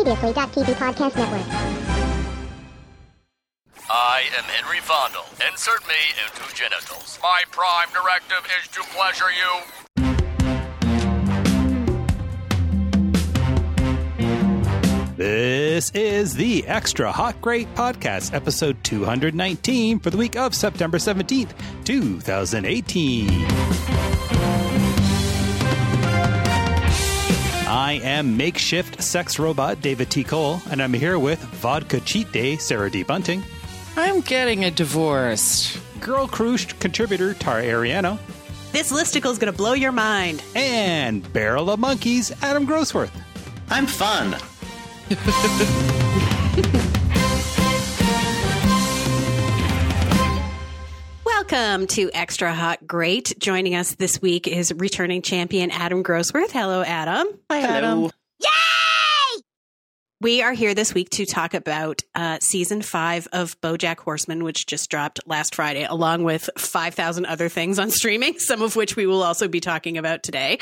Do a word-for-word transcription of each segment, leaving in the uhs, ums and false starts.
Previously, T V Podcast Network. I am Henry Fondle. Insert me into genitals. My prime directive is to pleasure you. This is the Extra Hot Great Podcast, episode two hundred nineteen for the week of September seventeenth, twenty eighteen. I am makeshift sex robot David T. Cole, and I'm here with Vodka Cheat Day Sarah D. Bunting. I'm getting a divorce. Girl Cruise contributor Tara Ariano. This listicle is going to blow your mind. And Barrel of Monkeys Adam Grossworth. I'm fun. Welcome to Extra Hot Great. Joining us this week is returning champion Adam Grossworth. Hello, Adam. Hi, Adam. Yay! We are here this week to talk about uh, season five of BoJack Horseman, which just dropped last Friday, along with five thousand other things on streaming, some of which we will also be talking about today.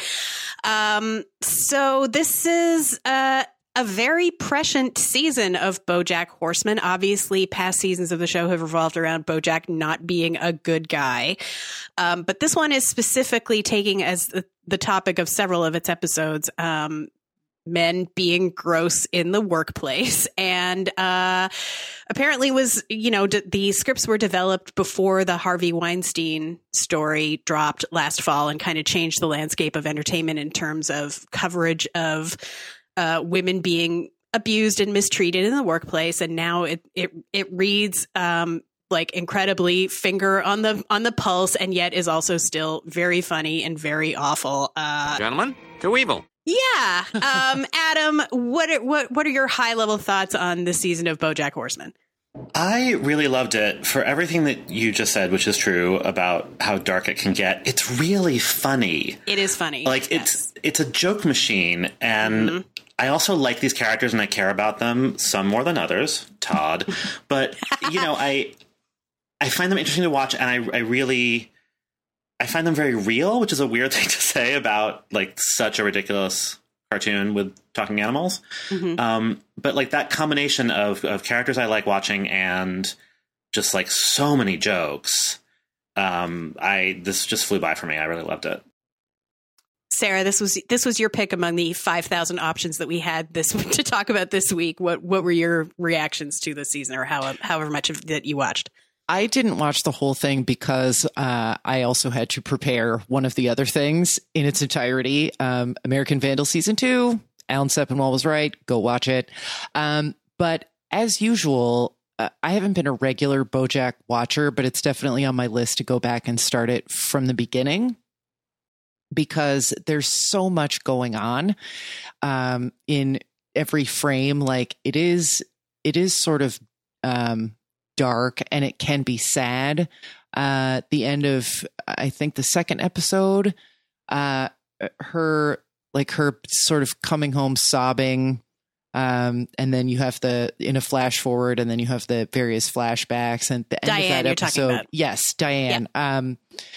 Um, so this is uh, a very prescient season of BoJack Horseman. Obviously, past seasons of the show have revolved around BoJack not being a good guy. Um, but this one is specifically taking as the, the topic of several of its episodes, um, men being gross in the workplace. And uh, apparently was, you know, d- the scripts were developed before the Harvey Weinstein story dropped last fall and kind of changed the landscape of entertainment in terms of coverage of Uh, women being abused and mistreated in the workplace, and now it it it reads um, like incredibly finger on the on the pulse, and yet is also still very funny and very awful. Uh, Gentlemen, to evil. yeah, um, Adam, what are, what what are your high level thoughts on this season of BoJack Horseman? I really loved it for everything that you just said, which is true about how dark it can get. It's really funny. It is funny. Like yes. it's it's a joke machine, and mm-hmm. I also like these characters and I care about them, some more than others, Todd. But, you know, I I find them interesting to watch, and I, I really I find them very real, which is a weird thing to say about like such a ridiculous cartoon with talking animals. Mm-hmm. Um, but like that combination of, of characters I like watching and just like so many jokes. Um, I this just flew by for me. I really loved it. Sarah, this was this was your pick among the five thousand options that we had this to talk about this week. What what were your reactions to the season, or how, however much of that you watched? I didn't watch the whole thing because uh, I also had to prepare one of the other things in its entirety. Um, American Vandal season two. Alan Sepinwall was right. Go watch it. Um, but as usual, uh, I haven't been a regular BoJack watcher, but it's definitely on my list to go back and start it from the beginning, because there's so much going on um, in every frame. Like it is, it is sort of um, dark, and it can be sad. Uh, the end of, I think, the second episode, uh, her like her sort of coming home sobbing, um, and then you have the in a flash forward, and then you have the various flashbacks, and the Diane, end of that you're episode. talking about. Yes, Diane. Yeah. Um,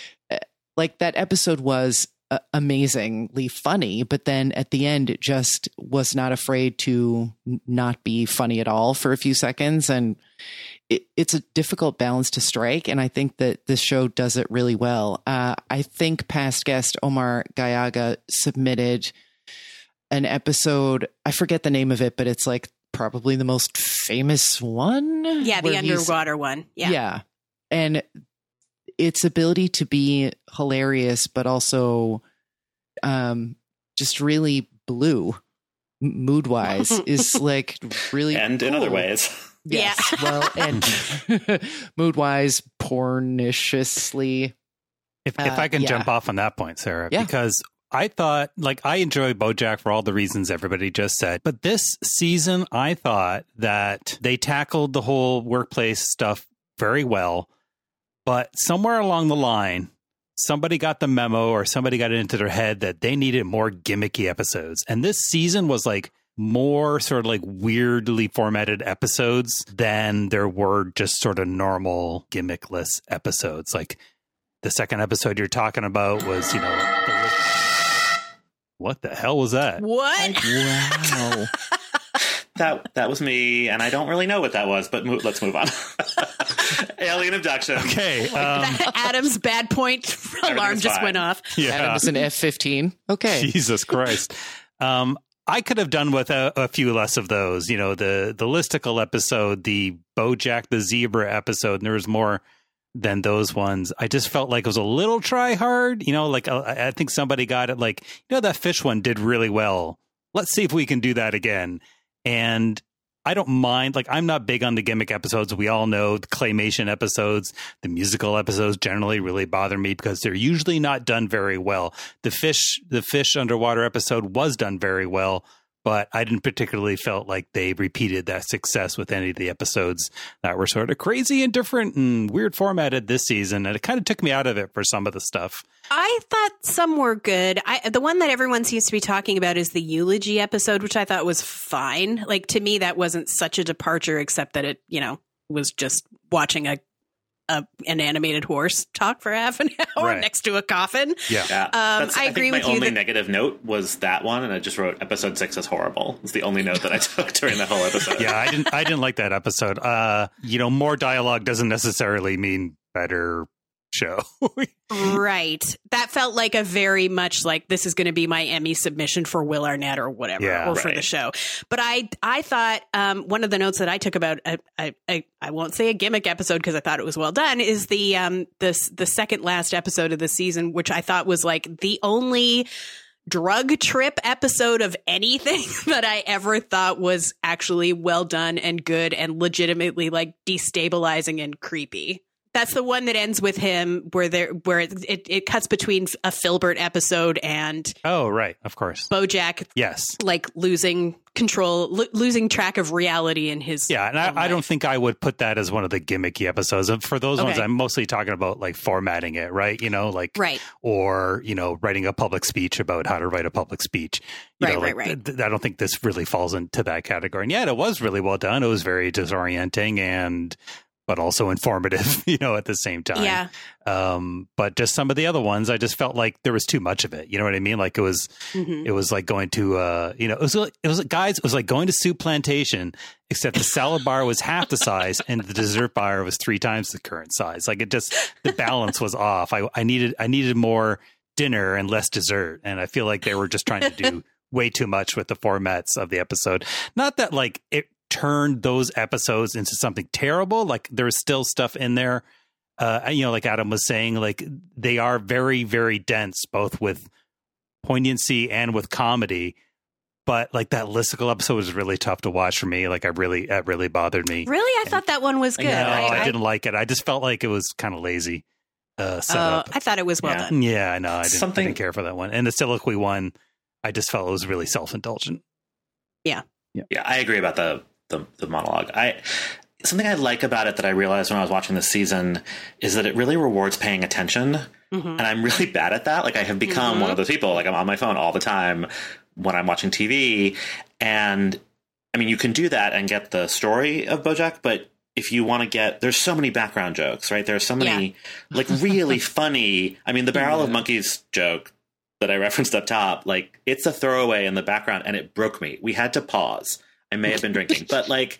like that episode was Uh, amazingly funny, but then at the end it just was not afraid to n- not be funny at all for a few seconds, and it, it's a difficult balance to strike, and I think that this show does it really well. uh, I think past guest Omar Gallaga submitted an episode, I forget the name of it, but it's like probably the most famous one. Yeah, the underwater one. Yeah. Yeah. And its ability to be hilarious, but also um, just really blue mood wise is like really and cool. In other ways. Yes. Yeah. Well, and mood wise, porniciously. If, Uh, if I can yeah. jump off on that point, Sarah, Yeah. because I thought, like, I enjoy BoJack for all the reasons everybody just said. But this season, I thought that they tackled the whole workplace stuff very well. But somewhere along the line, somebody got the memo, or somebody got it into their head that they needed more gimmicky episodes. And this season was like more sort of like weirdly formatted episodes than there were just sort of normal gimmickless episodes. Like the second episode you're talking about was, you know, the, what the hell was that? What? Wow. that that was me, and I don't really know what that was, but mo- let's move on. Alien abduction. Okay. Um, Adam's bad point alarm just fine. went off. yeah. Adam was an F fifteen. Okay. Jesus Christ. Um, I could have done with a, a few less of those. You know, the the listicle episode, the BoJack the Zebra episode, and there was more than those ones. I just felt like it was a little try hard. You know, like I, I think somebody got it. Like, you know, that fish one did really well. Let's see if we can do that again. And I don't mind. Like, I'm not big on the gimmick episodes. We all know the claymation episodes, the musical episodes generally really bother me because they're usually not done very well. The fish, the fish underwater episode was done very well, but I didn't particularly felt like they repeated that success with any of the episodes that were sort of crazy and different and weird formatted this season. And it kind of took me out of it for some of the stuff. I thought some were good. I, the one that everyone seems to be talking about is the eulogy episode, which I thought was fine. Like, to me, that wasn't such a departure, except that it, you know, was just watching a, a an animated horse talk for half an hour Right. next to a coffin. Yeah. Yeah, Um, That's- I I, agree think with my you only that- negative note was that one, and I just wrote episode six is horrible. It's the only note that I took during the whole episode. Yeah, I didn't I didn't like that episode. Uh, you know, more dialogue doesn't necessarily mean better show. Right. That felt like a very much like this is going to be my Emmy submission for Will Arnett or whatever, Yeah, or for right. the show. But I I thought um, one of the notes that I took about I I, I, I won't say a gimmick episode because I thought it was well done is the um this the second last episode of the season, which I thought was like the only drug trip episode of anything that I ever thought was actually well done and good and legitimately like destabilizing and creepy. That's the one that ends with him where there where it, it, it cuts between a Filbert episode and Oh, right. Of course. BoJack Yes. like losing control, lo- losing track of reality in his Yeah, and own I, I don't life. think I would put that as one of the gimmicky episodes. And for those ones, Okay. I'm mostly talking about like formatting it, right? You know, like Right. or you know, writing a public speech about how to write a public speech. You Right, know, right, like, right. th- th- I don't think this really falls into that category. And yeah, it was really well done. It was very disorienting and but also informative, you know, at the same time. Yeah. Um, but just some of the other ones, I just felt like there was too much of it. You know what I mean? Like it was, Mhm. it was like going to, uh, you know, it was, like, it was like, guys, it was like going to Soup Plantation, except the salad bar was half the size and the dessert bar was three times the current size. Like it just, the balance was off. I, I needed, I needed more dinner and less dessert. And I feel like they were just trying to do way too much with the formats of the episode. Not that like it turned those episodes into something terrible. Like there's still stuff in there. Uh, you know, like Adam was saying, like they are very, very dense, both with poignancy and with comedy. But like that listicle episode was really tough to watch for me. Like I really, it really bothered me. Really? I thought that one was good. No, I, I, didn't like it. I just felt like it was kind of lazy uh, set Oh, up. I thought it was well Yeah. done. Yeah, no, I didn't, I Something- didn't care for that one. And the soliloquy one, I just felt it was really self-indulgent. Yeah, I agree about the, the the monologue. I something I like about it that I realized when I was watching this season is that it really rewards paying attention, Mhm. and I'm really bad at that. Like I have become Mhm. one of those people. Like I'm on my phone all the time when I'm watching T V, and I mean you can do that and get the story of BoJack, but if you want to get, there's so many background jokes, right? There's so many like really funny. I mean, the Barrel of Yeah. Monkeys joke that I referenced up top, like it's a throwaway in the background and it broke me. We had to pause. I may have been drinking, but like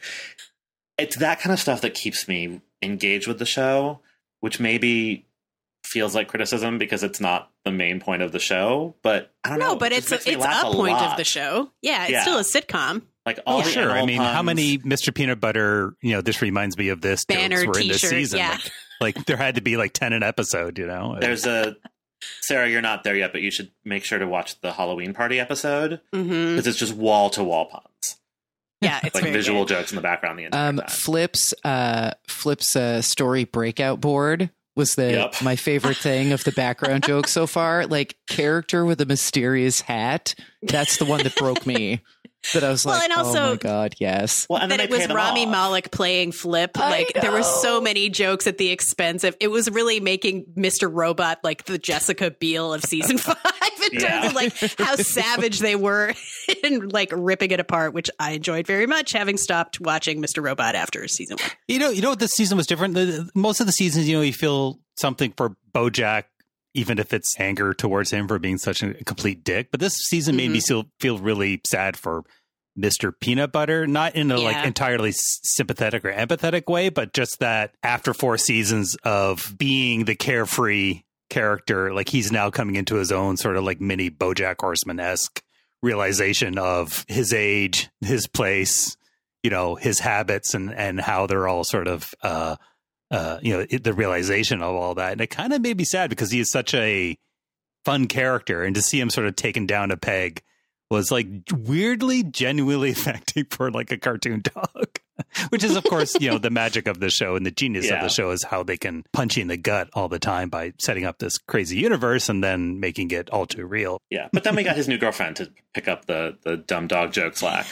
it's that kind of stuff that keeps me engaged with the show, which maybe feels like criticism because it's not the main point of the show, but I don't know. No, but it it's just a, makes me it's laugh a point of lot. the show. Yeah, it's Yeah. still a sitcom. Like all Oh, the sure. I animal mean, how puns. many Mister Peanut Butter, you know, this reminds me of this Banner, jokes were in this t-shirt, season. yeah. Like, like there had to be like ten an episode, you know? There's a Sarah, you're not there yet, but you should make sure to watch the Halloween party episode hmm because it's just wall to wall puns, Yeah, it's like very visual good. jokes in the background the entire Um, time. Flip's uh, Flip's uh, story breakout board was the Yep. my favorite thing of the background joke so far. Like character with a mysterious hat. That's the one that broke me. That I was Well, like, and also- oh my god, yes. Well, and then that it they was pay them Rami off. Malek playing Flip. I Like there were so know. many jokes at the expense of it was really making Mister Robot like the Jessica Biel of season five in Yeah. terms of like how savage they were and like ripping it apart, which I enjoyed very much, having stopped watching Mister Robot after season one. You know, you know what this season was different. The, most of the seasons, you know, you feel something for BoJack, even if it's anger towards him for being such a complete dick. But this season made me Mhm. still feel really sad for Mister Peanut Butter, not in a Yeah. like entirely s- sympathetic or empathetic way, but just that after four seasons of being the carefree character, like he's now coming into his own sort of like mini BoJack Horseman-esque realization of his age, his place, you know, his habits, and and how they're all sort of uh uh you know, it, the realization of all that. And it kind of made me sad because he is such a fun character, and to see him sort of taken down a peg was like weirdly genuinely affecting for like a cartoon dog. Which is, of course, you know, the magic of the show, and the genius Yeah. of the show is how they can punch you in the gut all the time by setting up this crazy universe and then making it all too real. Yeah, but then we got his new girlfriend to pick up the the dumb dog joke slack.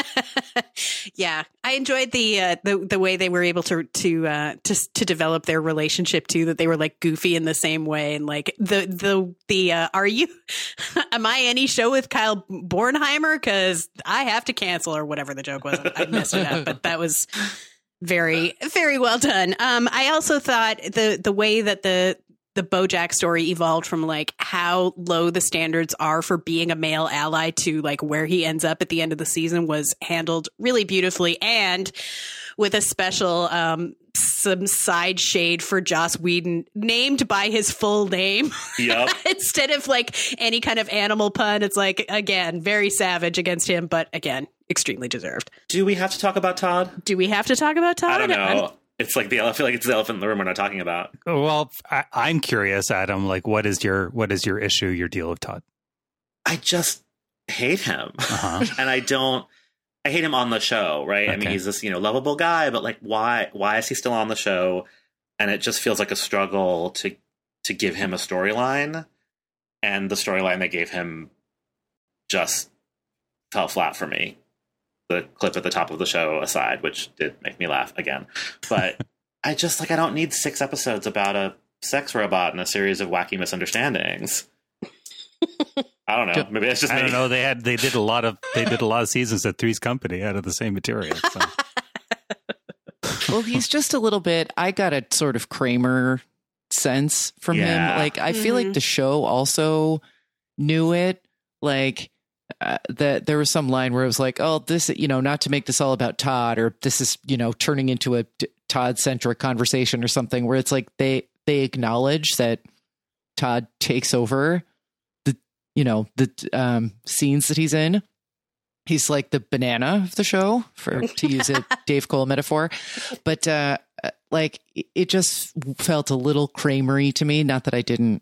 Yeah, I enjoyed the uh, the the way they were able to to uh, to to develop their relationship too. That they were like goofy in the same way, and like the the the uh, are you am I any show with Kyle Bornheimer? Because I have to cancel or whatever the joke was. I messed it up, but that was very very well done. Um, I also thought the the way that the the BoJack story evolved from like how low the standards are for being a male ally to like where he ends up at the end of the season was handled really beautifully, and with a special um, some side shade for Joss Whedon, named by his full name. Yep. Instead of like any kind of animal pun. It's like, again, very savage against him, but again, extremely deserved. Do we have to talk about Todd? Do we have to talk about Todd? I don't know. I'm- It's like the I feel like it's the elephant in the room we're not talking about. Well, I, I'm curious, Adam, like what is your what is your issue, your deal with Todd? I just hate him. Uh-huh. And I don't I hate him on the show, right? I mean, Okay. he's this, you know, lovable guy, but like why why is he still on the show? And it just feels like a struggle to to give him a storyline. And the storyline they gave him just fell flat for me. The clip at the top of the show aside, which did make me laugh again. But I just like I don't need six episodes about a sex robot and a series of wacky misunderstandings. I don't know. Maybe it's just I me. don't know. They had they did a lot of they did a lot of seasons at Three's Company out of the same material. So. Well, he's just a little bit. I got a sort of Kramer sense from Yeah. him. Like I feel Mhm. like the show also knew it. Like uh, that there was some line where it was like, "Oh, this, you know, not to make this all about Todd, or this is, you know, turning into a Todd centric conversation or something." Where it's like they they acknowledge that Todd takes over the, you know, the um, scenes that he's in. He's like the banana of the show, for to use a Dave Cole metaphor. But uh, like it just felt a little Kramery to me. Not that I didn't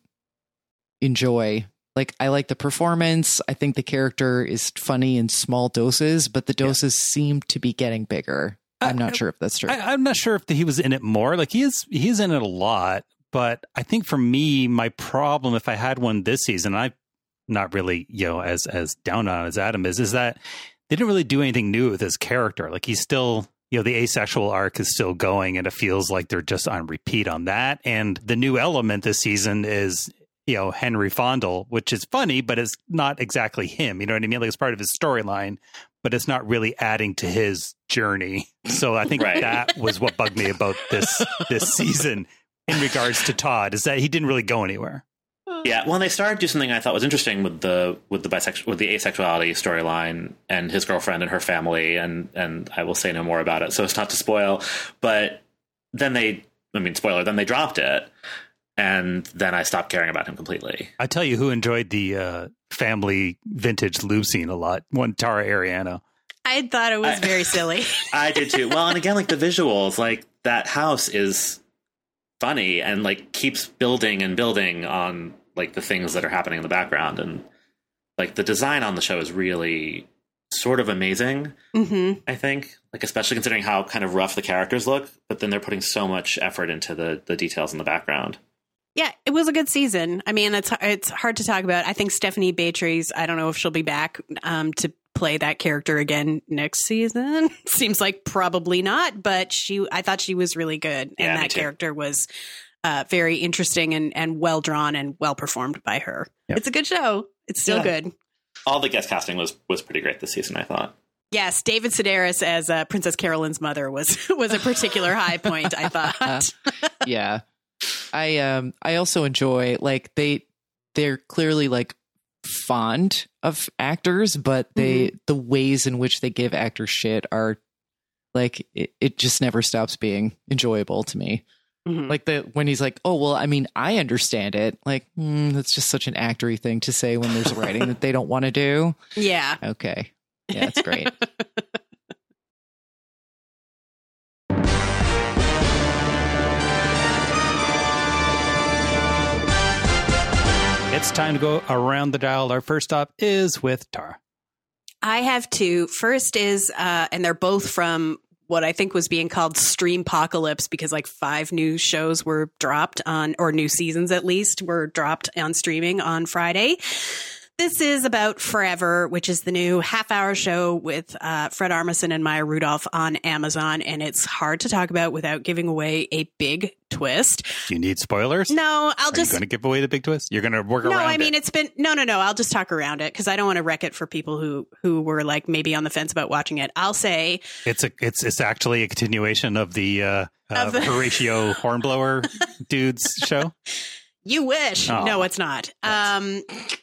enjoy. Like I like the performance. I think the character is funny in small doses, but the doses seem to be getting bigger. I'm not I- sure if that's true. I, I'm not sure if he was in it more. Like he is, he is in it a lot. But I think for me, my problem, if I had one this season, I'm not really, you know, as as down on as Adam is, is that they didn't really do anything new with his character. Like he's still, you know, the asexual arc is still going, and it feels like they're just on repeat on that. And the new element this season is, you know, Henry Fondle, which is funny, but it's not exactly him. You know what I mean? Like it's part of his storyline, but it's not really adding to his journey. So I think Right. that was what bugged me about this this season in regards to Todd, is that he didn't really go anywhere. Yeah, well, they started to do something I thought was interesting with the with the bisexual with the asexuality storyline and his girlfriend and her family, and and I will say no more about it, so it's not to spoil. But then they, I mean, spoiler. Then they dropped it, and then I stopped caring about him completely. I tell you who enjoyed the uh, family vintage lube scene a lot. One, Tara Ariano. I thought it was I- very silly. I did too. Well, and again, like the visuals, like that house is funny and like keeps building and building on like the things that are happening in the background, and like the design on the show is really sort of amazing. Mm-hmm. I think, like especially considering how kind of rough the characters look, but then they're putting so much effort into the the details in the background. Yeah, it was a good season. I mean, it's it's hard to talk about. I think Stephanie Beatriz, I don't know if she'll be back um, to play that character again next season. Seems like probably not, but she, I thought she was really good. And Yeah, me that too. character was uh, very interesting and, and well drawn and well performed by her. Yep. It's a good show. It's still Yeah. good. All the guest casting was was pretty great this season, I thought. Yes, David Sedaris as uh, Princess Carolyn's mother was was a particular high point, I thought. Yeah. I um I also enjoy, like, they they're clearly like fond of actors, but they mm-hmm. the ways in which they give actors shit are like it, it just never stops being enjoyable to me. Mm-hmm. Like the when he's like, oh well, I mean, I understand it. Like mm, that's just such an actory thing to say when there's writing that they don't want to do. Yeah. Okay. Yeah, that's great. It's time to go around the dial. Our first stop is with Tara. I have two. First is, uh, and they're both from what I think was being called Streampocalypse, because like five new shows were dropped on, or new seasons at least, were dropped on streaming on Friday. This is about Forever, which is the new half-hour show with uh, Fred Armisen and Maya Rudolph on Amazon, and it's hard to talk about without giving away a big twist. Do you need spoilers? No, I'll Are just... you going to give away the big twist? You're going to work no, around it? No, I mean, it. it's been... No, no, no. I'll just talk around it because I don't want to wreck it for people who, who were like maybe on the fence about watching it. I'll say... It's a it's it's actually a continuation of the, uh, uh, the... Horatio Hornblower dude's show? You wish. Oh. No, it's not. Um...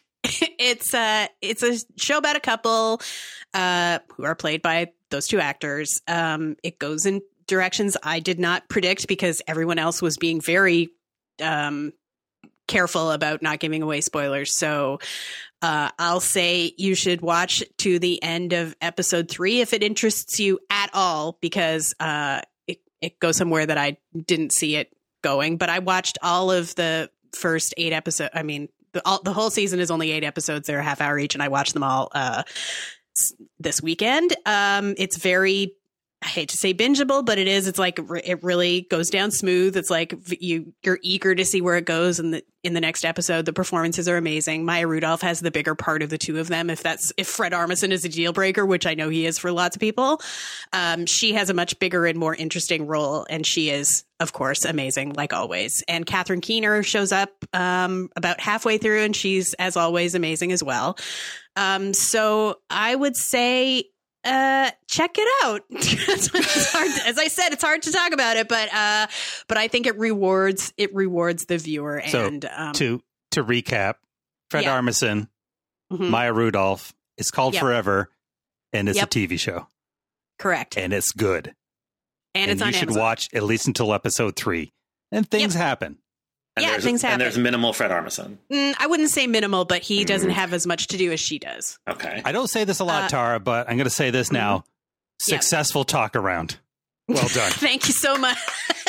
It's a it's a show about a couple uh, who are played by those two actors. Um, it goes in directions I did not predict because everyone else was being very um, careful about not giving away spoilers. So uh, I'll say you should watch to the end of episode three if it interests you at all, because uh, it, it goes somewhere that I didn't see it going. But I watched all of the first eight episodes. I mean, The, all, the whole season is only eight episodes. They're a half hour each, and I watched them all uh, s- this weekend. Um, it's very, I hate to say bingeable, but it is. It's like it really goes down smooth. It's like you you're eager to see where it goes in the in the next episode. The performances are amazing. Maya Rudolph has the bigger part of the two of them. If that's if Fred Armisen is a deal breaker, which I know he is for lots of people, um, she has a much bigger and more interesting role, and she is, of course, amazing, like always. And Catherine Keener shows up um, about halfway through, and she's, as always, amazing as well. Um, so I would say uh, check it out. It's hard to, as I said, it's hard to talk about it, but uh, but I think it rewards it rewards the viewer. So and um, to to recap, Fred yeah. Armisen, mm-hmm. Maya Rudolph. It's called yep. Forever, and it's yep. a T V show. Correct, and it's good. And, and it's you on should Amazon. watch at least until episode three, and things yep. happen. And yeah, things happen. And there's minimal Fred Armisen. Mm, I wouldn't say minimal, but he doesn't mm. have as much to do as she does. Okay. I don't say this a lot, uh, Tara, but I'm going to say this now. Mm-hmm. Successful yep. talk around. Well done. Thank you so much.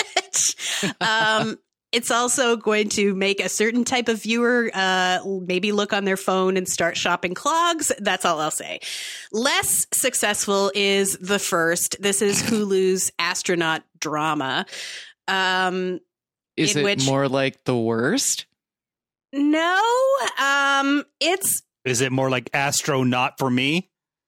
um, it's also going to make a certain type of viewer uh, maybe look on their phone and start shopping clogs. That's all I'll say. Less successful is The First. This is Hulu's astronaut drama. Um, is it which, more like The Worst? No. Um, it's. Is it more like Astronaut for me?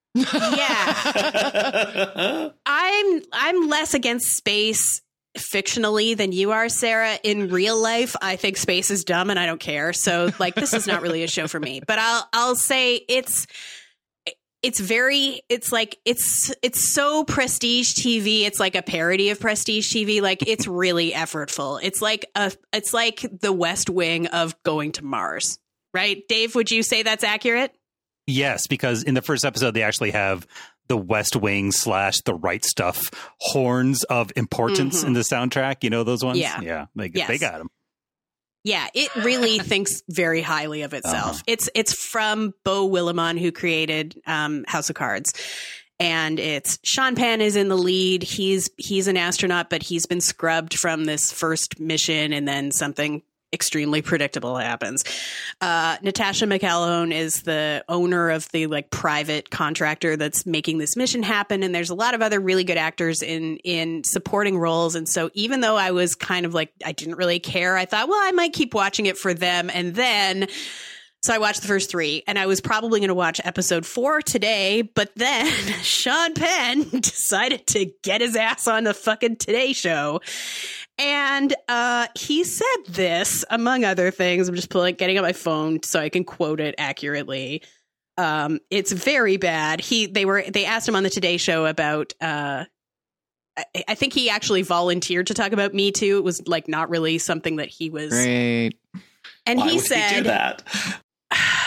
Yeah. I'm I'm less against space fictionally than you are, Sarah. In real life, I think space is dumb and I don't care. So like this is not really a show for me. But I'll I'll say it's it's very it's like it's it's so prestige T V. It's like a parody of prestige T V. Like it's really effortful. It's like a it's like the West Wing of going to Mars. Right? Dave, would you say that's accurate? Yes, because in the first episode, they actually have the West Wing slash the Right Stuff horns of importance mm-hmm. in the soundtrack. You know those ones? Yeah. Yeah. They, yes. they got them. Yeah, it really thinks very highly of itself. Uh-huh. It's it's from Beau Willimon, who created um, House of Cards. And it's Sean Penn is in the lead. He's he's an astronaut, but he's been scrubbed from this first mission, and then something extremely predictable happens. Uh, Natasha McElhone is the owner of the like private contractor that's making this mission happen. And there's a lot of other really good actors in, in supporting roles. And so even though I was kind of like, I didn't really care, I thought, well, I might keep watching it for them. And then, so I watched the first three, and I was probably going to watch episode four today, but then Sean Penn decided to get his ass on the fucking Today Show. And uh, he said this, among other things. I'm just pulling, getting up my phone so I can quote it accurately. Um, it's very bad. He, they were, they asked him on the Today Show about. Uh, I, I think he actually volunteered to talk about Me Too. It was like not really something that he was. Great. And Why he would said he do that?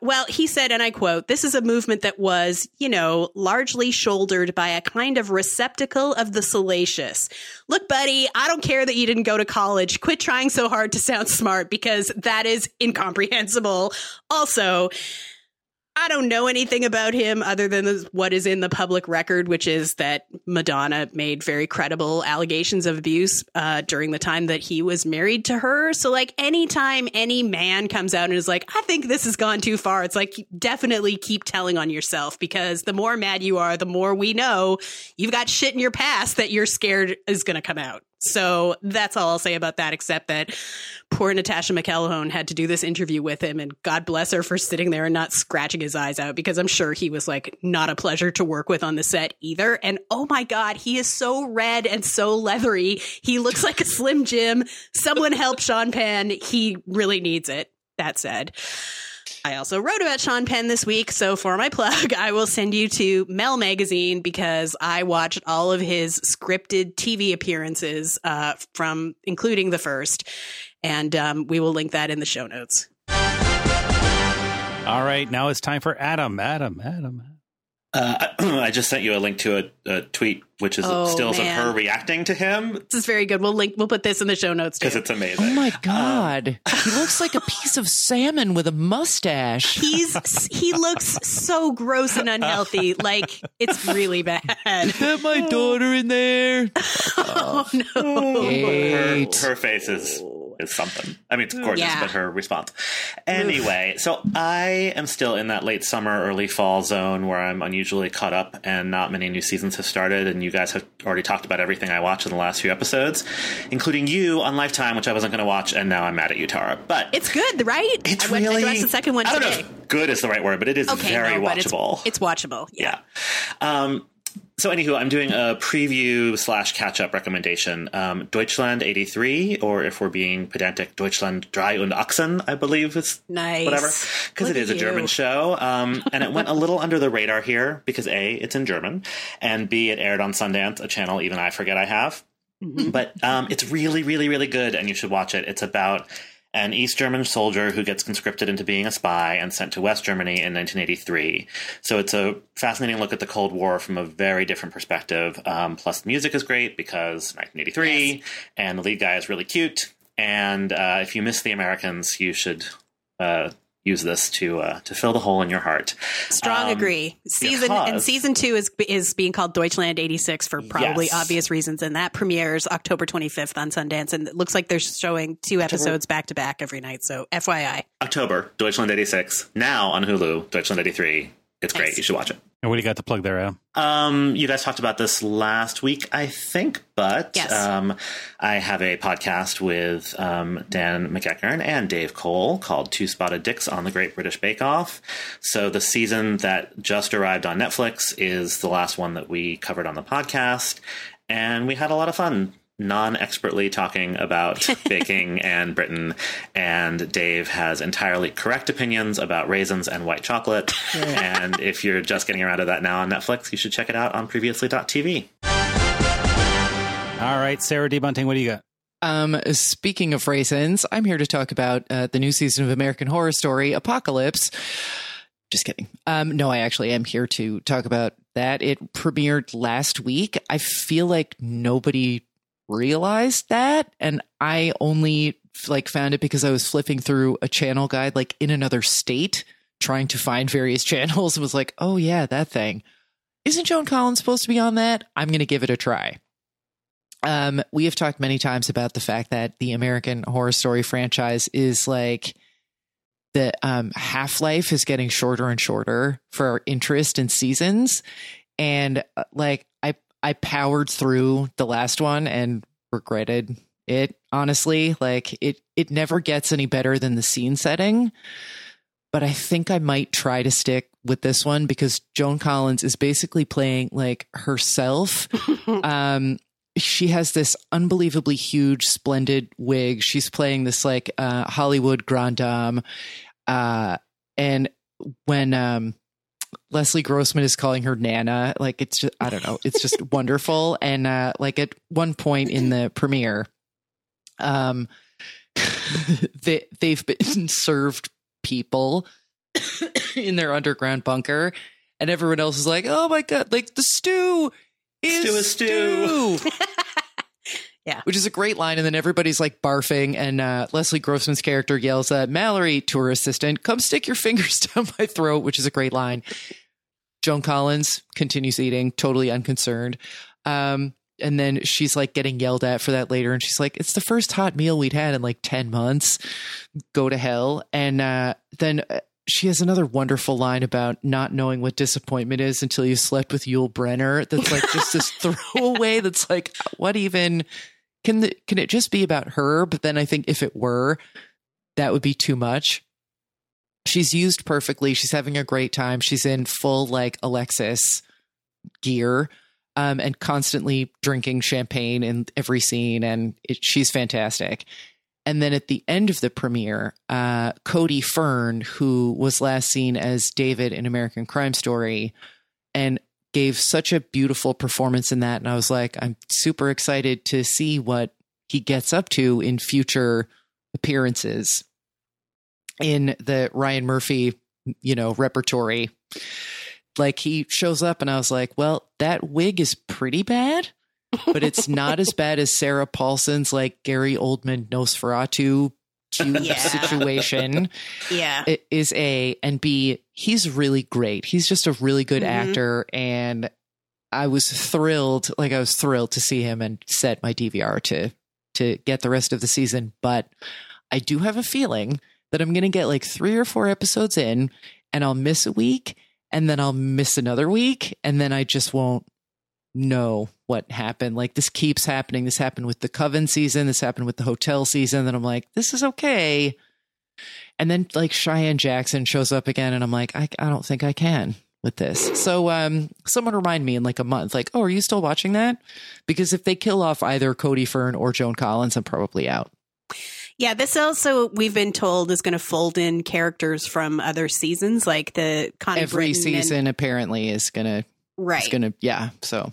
well, he said, and I quote, "This is a movement that was, you know, largely shouldered by a kind of receptacle of the salacious. Look, buddy, I don't care that you didn't go to college. Quit trying so hard to sound smart because that is incomprehensible. Also, I don't know anything about him other than what is in the public record, which is that Madonna made very credible allegations of abuse uh, during the time that he was married to her. So, like, anytime any man comes out and is like, I think this has gone too far, it's like, definitely keep telling on yourself, because the more mad you are, the more we know you've got shit in your past that you're scared is going to come out. So that's all I'll say about that, except that poor Natasha McElhone had to do this interview with him, and God bless her for sitting there and not scratching his eyes out, because I'm sure he was like not a pleasure to work with on the set either. And oh my God, he is so red and so leathery. He looks like a Slim Jim. Someone help Sean Penn. He really needs it. That said, I also wrote about Sean Penn this week, so for my plug, I will send you to Mel Magazine, because I watched all of his scripted T V appearances, uh, from including the first, and um, we will link that in the show notes. All right, now it's time for Adam. Adam, Adam. Uh, I just sent you a link to a, a tweet, which is Oh, stills man. of her reacting to him, This is very good. We'll link. We'll put this in the show notes too. because it's amazing. Oh my God. He looks like a piece of salmon with a mustache. He's he looks so gross and unhealthy. Like, it's really bad. Is that my daughter in there? Oh no. her, Hate. her face is is something. I mean, it's gorgeous, Yeah. but her response. Anyway, so I am still in that late summer, early fall zone where I'm unusually caught up and not many new seasons have started. And you guys have already talked about everything I watched in the last few episodes, including you on Lifetime, which I wasn't going to watch. And now I'm mad at you, Tara. But It's good, right? it's I went, really, I watched the second one I don't today. know if good is the right word, but it is Okay, very no, but it's, watchable. it's watchable. Yeah. Yeah. Um, so anywho, I'm doing a preview slash catch up recommendation. Um, Deutschland eighty-three, or if we're being pedantic, Deutschland drei und Achsen, I believe it's Nice. whatever, because Look it is at a German you. show. Um, and it went a little under the radar here because A, it's in German, and B, it aired on Sundance, a channel even I forget I have. Mm-hmm. But um, it's really, really, really good, and you should watch it. It's about an East German soldier who gets conscripted into being a spy and sent to West Germany in nineteen eighty-three. So it's a fascinating look at the Cold War from a very different perspective. Um, plus, the music is great because nineteen eighty-three, Yes. and the lead guy is really cute. And uh, if you miss the Americans, you should uh, use this to uh, to fill the hole in your heart. Strong Um, agree. Season and because- season two is is being called Deutschland eighty-six for probably Yes. obvious reasons, and that premieres October twenty-fifth on Sundance, and it looks like they're showing two episodes back to back every night. So F Y I. October, Deutschland eighty-six. Now on Hulu, Deutschland eighty-three. It's great. Nice. You should watch it. And what do you got to plug there, Adam? Um, you guys talked about this last week, I think, but Yes. um, I have a podcast with um, Dan McEachern and Dave Cole called Two Spotted Dicks on the Great British Bake Off. So the season that just arrived on Netflix is the last one that we covered on the podcast, and we had a lot of fun non-expertly talking about baking and Britain, and Dave has entirely correct opinions about raisins and white chocolate. And if you're just getting around to that now on Netflix, you should check it out on previously dot t v. All right, Sarah D. Bunting, what do you got? Um, speaking of raisins, I'm here to talk about uh, the new season of American Horror Story, Apocalypse. Just kidding. Um, no, I actually am here to talk about that. It premiered last week. I feel like nobody realized that, and I only like found it because I was flipping through a channel guide like in another state trying to find various channels and was like, oh yeah, that thing. Isn't Joan Collins supposed to be on that? I'm going to give it a try. Um, we have talked many times about the fact that the American Horror Story franchise is like the um, half-life is getting shorter and shorter for our interest in seasons. And uh, like I I powered through the last one and regretted it, honestly. Like it it never gets any better than the scene setting. But I think I might try to stick with this one because Joan Collins is basically playing like herself. um She has this unbelievably huge, splendid wig. She's playing this like uh, Hollywood grande dame. Uh, and when um, Leslie Grossman is calling her Nana, like it's just, I don't know, it's just wonderful. And uh, like at one point in the premiere, um, they, they've been served people in their underground bunker. And everyone else is like, oh my God, like the stew is Stew is stew. stew. Yeah. Which is a great line. And then everybody's like barfing. And uh, Leslie Grossman's character yells at Mallory to her assistant, come stick your fingers down my throat, which is a great line. Joan Collins continues eating, totally unconcerned. Um, and then she's like getting yelled at for that later. And she's like, it's the first hot meal we'd had in like ten months. Go to hell. And uh, then uh, she has another wonderful line about not knowing what disappointment is until you slept with Yul Brynner. That's like just this throwaway. That's like, what even can the, can it just be about her? But then I think if it were, that would be too much. She's used perfectly. She's having a great time. She's in full like Alexis gear, um, and constantly drinking champagne in every scene. And it, she's fantastic. And then at the end of the premiere, uh, Cody Fern, who was last seen as David in American Crime Story, and gave such a beautiful performance in that. And I was like, I'm super excited to see what he gets up to in future appearances in the Ryan Murphy, you know, repertory. Like he shows up and I was like, well, that wig is pretty bad. But it's not as bad as Sarah Paulson's like Gary Oldman Nosferatu cute Yeah. situation. Yeah. It is A, and B, he's really great. He's just a really good Mhm. actor. And I was thrilled, like I was thrilled to see him and set my D V R to, to get the rest of the season. But I do have a feeling that I'm going to get like three or four episodes in and I'll miss a week and then I'll miss another week and then I just won't know what happened. Like this keeps happening. This happened with the Coven season. This happened with the hotel season. Then I'm like, this is okay. And then like Cheyenne Jackson shows up again and I'm like, I, I don't think I can with this. So um, someone remind me in like a month, like, oh, are you still watching that? Because if they kill off either Cody Fern or Joan Collins, I'm probably out. Yeah, this also, we've been told, is going to fold in characters from other seasons, like the Connie Every Britton season and, apparently is going to, right. is going to, yeah. So.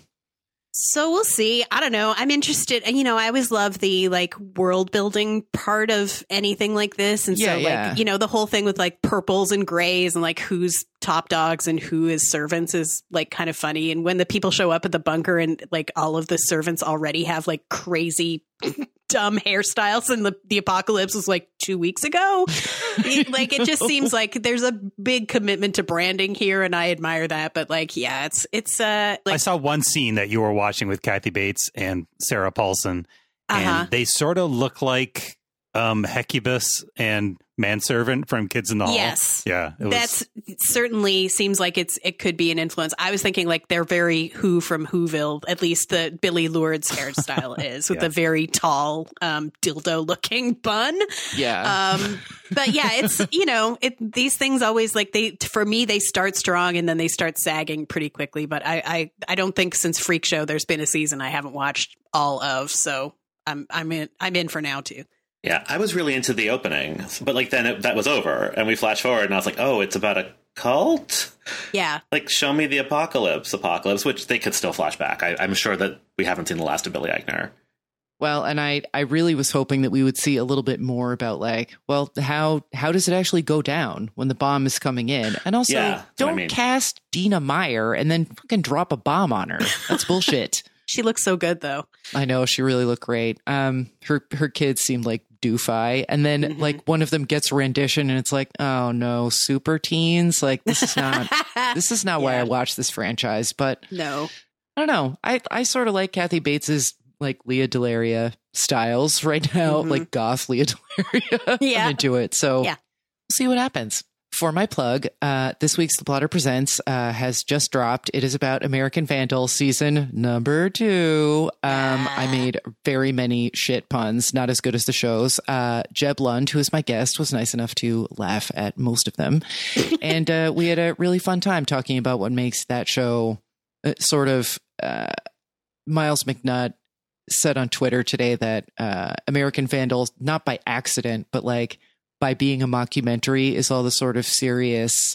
So we'll see. I don't know. I'm interested. You know, I always love the like world building part of anything like this. And Yeah, so like, yeah. you know, the whole thing with like purples and grays and like who's top dogs and who is servants is like kind of funny. And when the people show up at the bunker and like all of the servants already have like crazy dumb hairstyles and the, the apocalypse was like two weeks ago. It, like it just seems like there's a big commitment to branding here and I admire that. But like, yeah, it's, it's uh like I saw one scene that you were watching with Kathy Bates and Sarah Paulson, and Uh-huh. they sort of look like um, Hecubus and Manservant from Kids in the Hall. Yes. Yeah. It was, That's certainly seems like it's it could be an influence. I was thinking like they're very Who from Whoville, at least the Billy Lourdes hairstyle is with Yeah. a very tall um, dildo looking bun. Yeah. Um, but yeah, it's, you know, it, these things always like they, for me, they start strong and then they start sagging pretty quickly. But I, I, I don't think since Freak Show, there's been a season I haven't watched all of. So I'm, I'm in, I'm in for now too. Yeah, I was really into the opening, but like then it, that was over, and we flash forward, and I was like, "Oh, it's about a cult." Yeah, Like, show me the apocalypse, apocalypse, which they could still flash back. I, I'm sure that we haven't seen the last of Billy Eichner. Well, and I, I really was hoping that we would see a little bit more about like, well, how how does it actually go down when the bomb is coming in? And also, Yeah, that's what don't I mean. cast Dina Meyer and then fucking drop a bomb on her. That's bullshit. she looks so good though. I know, she really looked great. Um, her her kids seemed like doofy, and then Mhm. like one of them gets rendition, and it's like, oh no, super teens. Like this is not this is not why Yeah. I watch this franchise. But No. I don't know. I I sort of like Kathy Bates's like Leah Delaria styles right now, Mhm. like goth Leah Delaria. Yeah. I'm into it. So Yeah. we'll see what happens. For my plug, uh, this week's The Plotter Presents uh, has just dropped. It is about American Vandal season number two. Um, I made very many shit puns, not as good as the shows. Uh, Jeb Lund, who is my guest, was nice enough to laugh at most of them. And uh, we had a really fun time talking about what makes that show uh, sort of uh, Miles McNutt said on Twitter today that uh, American Vandal, not by accident, but like by being a mockumentary, is all the sort of serious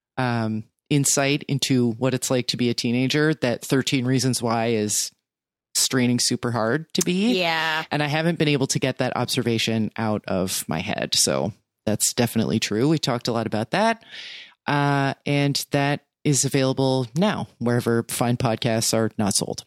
um, insight into what it's like to be a teenager that thirteen Reasons Why is straining super hard to be. Yeah. And I haven't been able to get that observation out of my head. So That's definitely true. We talked a lot about that. Uh, and that is available now, wherever fine podcasts are not sold.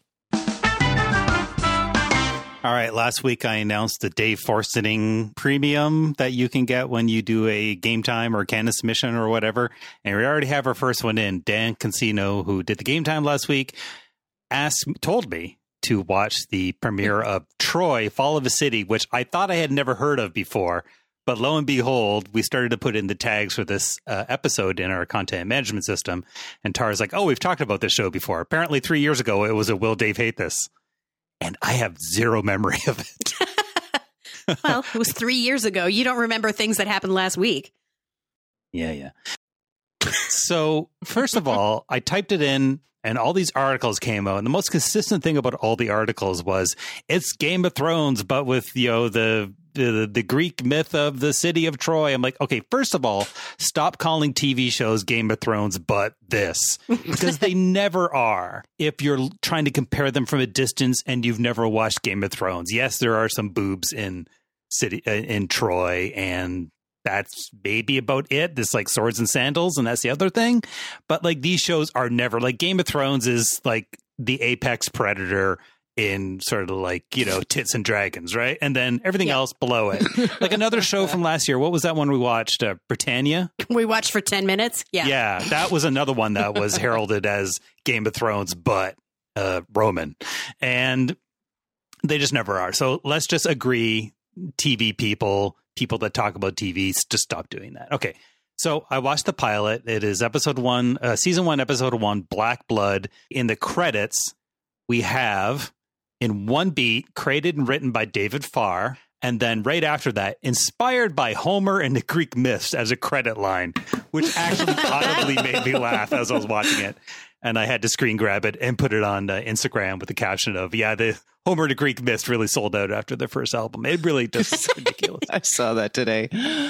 All right. Last week, I announced the Dave Forstening premium that you can get when you do a Game Time or Canon submission or whatever. And we already have our first one in. Dan Cancino, who did the Game Time last week, asked, told me to watch the premiere of Troy, Fall of a City, which I thought I had never heard of before. But lo and behold, we started to put in the tags for this uh, episode in our content management system. And Tara's like, oh, we've talked about this show before. Apparently three years ago, it was a Will Dave Hate This? And I have zero memory of it. Well, it was three years ago. You don't remember things that happened last week. Yeah, yeah. So, first of all, I typed it in and all these articles came out. And the most consistent thing about all the articles was it's Game of Thrones, but with, you know, the the, the Greek myth of the city of Troy. I'm like, okay, first of all, stop calling T V shows Game of Thrones, but this, because they never are. If you're trying to compare them from a distance and you've never watched Game of Thrones, yes, there are some boobs in city uh, in Troy, and that's maybe about it. This like swords and sandals, and that's the other thing. But like these shows are never like Game of Thrones is like the apex predator in sort of like, you know, tits and dragons, right? And then everything yeah. else below it. Like another show from last year. What was that one we watched? Uh, Britannia? We watched for ten minutes. Yeah. Yeah. That was another one that was heralded as Game of Thrones, but uh, Roman. And they just never are. So let's just agree, T V people, people that talk about T Vs, just stop doing that. Okay. So I watched the pilot. It is episode one, uh, season one, episode one, Black Blood. In the credits, we have in one beat, created and written by David Farr. And then right after that, inspired by Homer and the Greek myths as a credit line, which actually audibly made me laugh as I was watching it. And I had to screen grab it and put it on uh, Instagram with the caption of, yeah, the Homer and the Greek myths really sold out after their first album. It really just is ridiculous. I saw that today.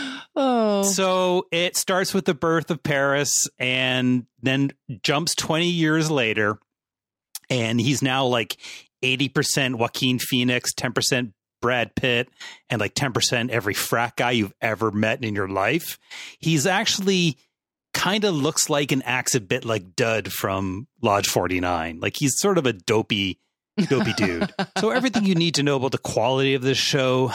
Oh. So it starts with the birth of Paris and then jumps twenty years later. And he's now like eighty percent Joaquin Phoenix, ten percent Brad Pitt, and like ten percent every frat guy you've ever met in your life. He's actually kind of looks like and acts a bit like Dud from Lodge forty-nine. Like he's sort of a dopey, dopey dude. So everything you need to know about the quality of this show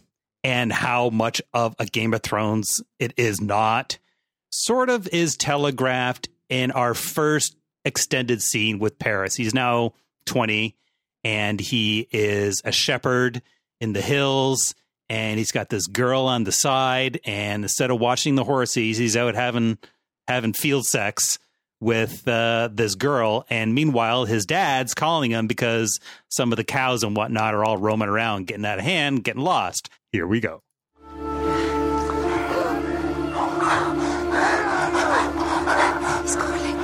and how much of a Game of Thrones it is not sort of is telegraphed in our first extended scene with Paris. He's now twenty and he is a shepherd in the hills, and he's got this girl on the side, and instead of watching the horses, he's out having having field sex with uh, this girl. And meanwhile, his dad's calling him because some of the cows and whatnot are all roaming around, getting out of hand, getting lost. Here we go. He's calling.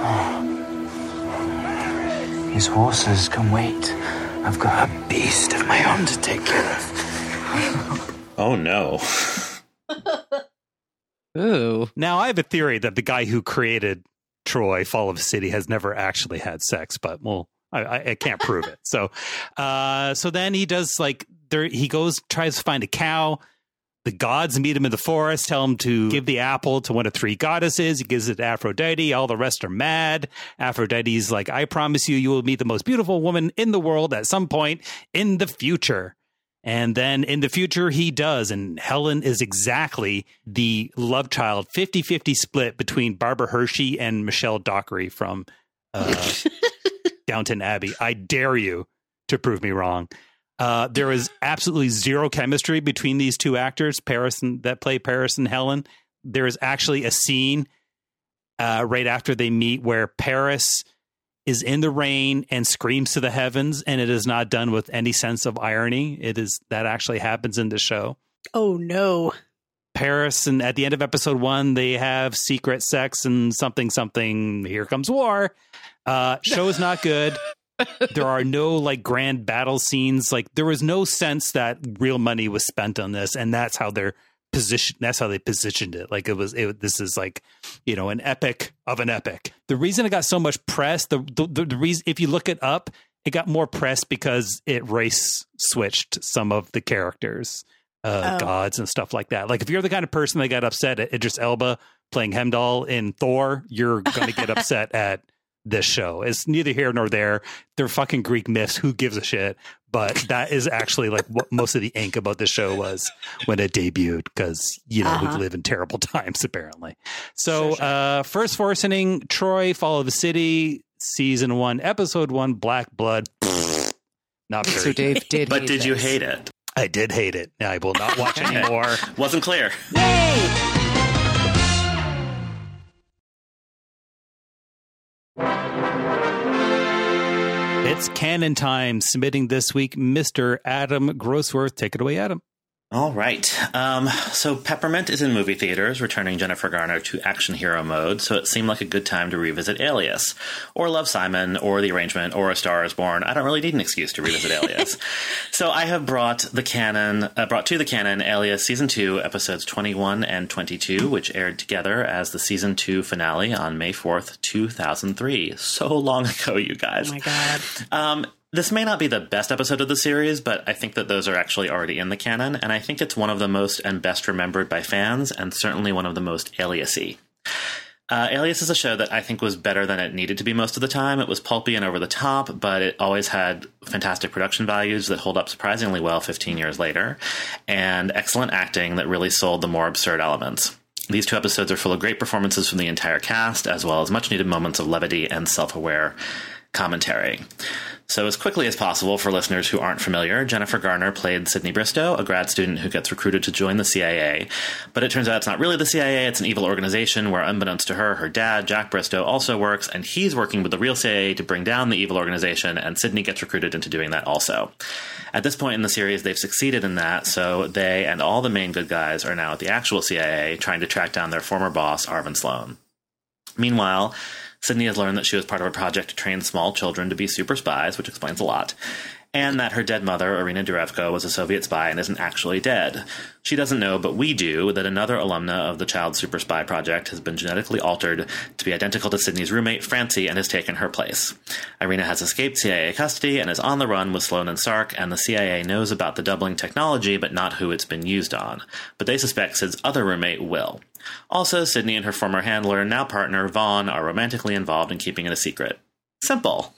These horses can wait. I've got a beast of my own to take care of. Oh, no. Ooh. Now, I have a theory that the guy who created Troy, Fall of a City, has never actually had sex, but well, I, I, I can't prove it. So, uh, so then he does like there. He goes, tries to find a cow. The gods meet him in the forest, tell him to give the apple to one of three goddesses. He gives it to Aphrodite. All the rest are mad. Aphrodite's like, I promise you, you will meet the most beautiful woman in the world at some point in the future. And then in the future, he does. And Helen is exactly the love child, fifty-fifty split between Barbara Hershey and Michelle Dockery from uh, Downton Abbey. I dare you to prove me wrong. Uh, there is absolutely zero chemistry between these two actors, Paris and that play Paris and Helen. There is actually a scene uh, right after they meet where Paris is in the rain and screams to the heavens, and it is not done with any sense of irony. It is that actually happens in the show. Oh no. Paris, and at the end of episode one, they have secret sex and something, something, here comes war. Uh, show is not good. There are no like grand battle scenes. Like there was no sense that real money was spent on this, and that's how they're position. That's how they positioned it. Like it was. It, this is like, you know, an epic of an epic. The reason it got so much press, the the, the, the reason, if you look it up, it got more press because it race switched some of the characters. uh, Oh. gods and stuff like that. Like if you're the kind of person that got upset at Idris Elba playing Heimdall in Thor, you're going to get upset at this show. It's neither here nor there. They're fucking Greek myths. Who gives a shit? But that is actually like what most of the ink about this show was when it debuted, because, you know, Uh-huh. we live in terrible times, apparently. So Sure, sure. uh first force inning, Troy, Fall of the City, season one, episode one, Black Blood. Not very So Dave did. But hate did you this. hate it? I did hate it. I will not watch anymore. Wasn't clear. It's canon time. Submitting this week, Mister Adam Grossworth. Take it away, Adam. All right. Um, so Peppermint is in movie theaters, returning Jennifer Garner to action hero mode, so it seemed like a good time to revisit Alias, or Love, Simon, or The Arrangement, or A Star is Born. I don't really need an excuse to revisit Alias. So I have brought the canon, uh, brought to the canon Alias Season two, episodes twenty-one and twenty-two, which aired together as the Season two finale on May fourth, two thousand three. So long ago, you guys. Oh my God. Um, this may not be the best episode of the series, but I think that those are actually already in the canon, and I think it's one of the most and best remembered by fans, and certainly one of the most Alias-y. Uh, Alias is a show that I think was better than it needed to be most of the time. It was pulpy and over the top, but it always had fantastic production values that hold up surprisingly well fifteen years later, and excellent acting that really sold the more absurd elements. These two episodes are full of great performances from the entire cast, as well as much-needed moments of levity and self-aware commentary. So as quickly as possible, for listeners who aren't familiar, Jennifer Garner played Sydney Bristow, a grad student who gets recruited to join the C I A. But it turns out it's not really the C I A, it's an evil organization where, unbeknownst to her, her dad, Jack Bristow, also works, and he's working with the real C I A to bring down the evil organization, and Sydney gets recruited into doing that also. At this point in the series, they've succeeded in that, so they and all the main good guys are now at the actual C I A, trying to track down their former boss, Arvin Sloan. Meanwhile, Sydney has learned that she was part of a project to train small children to be super spies, which explains a lot, and that her dead mother, Irina Derevko, was a Soviet spy and isn't actually dead. She doesn't know, but we do, that another alumna of the Child Super Spy Project has been genetically altered to be identical to Sydney's roommate, Francie, and has taken her place. Irina has escaped C I A custody and is on the run with Sloan and Sark, and the C I A knows about the doubling technology, but not who it's been used on. But they suspect Sid's other roommate, Will. Also, Sydney and her former handler, now partner, Vaughn, are romantically involved in keeping it a secret. Simple.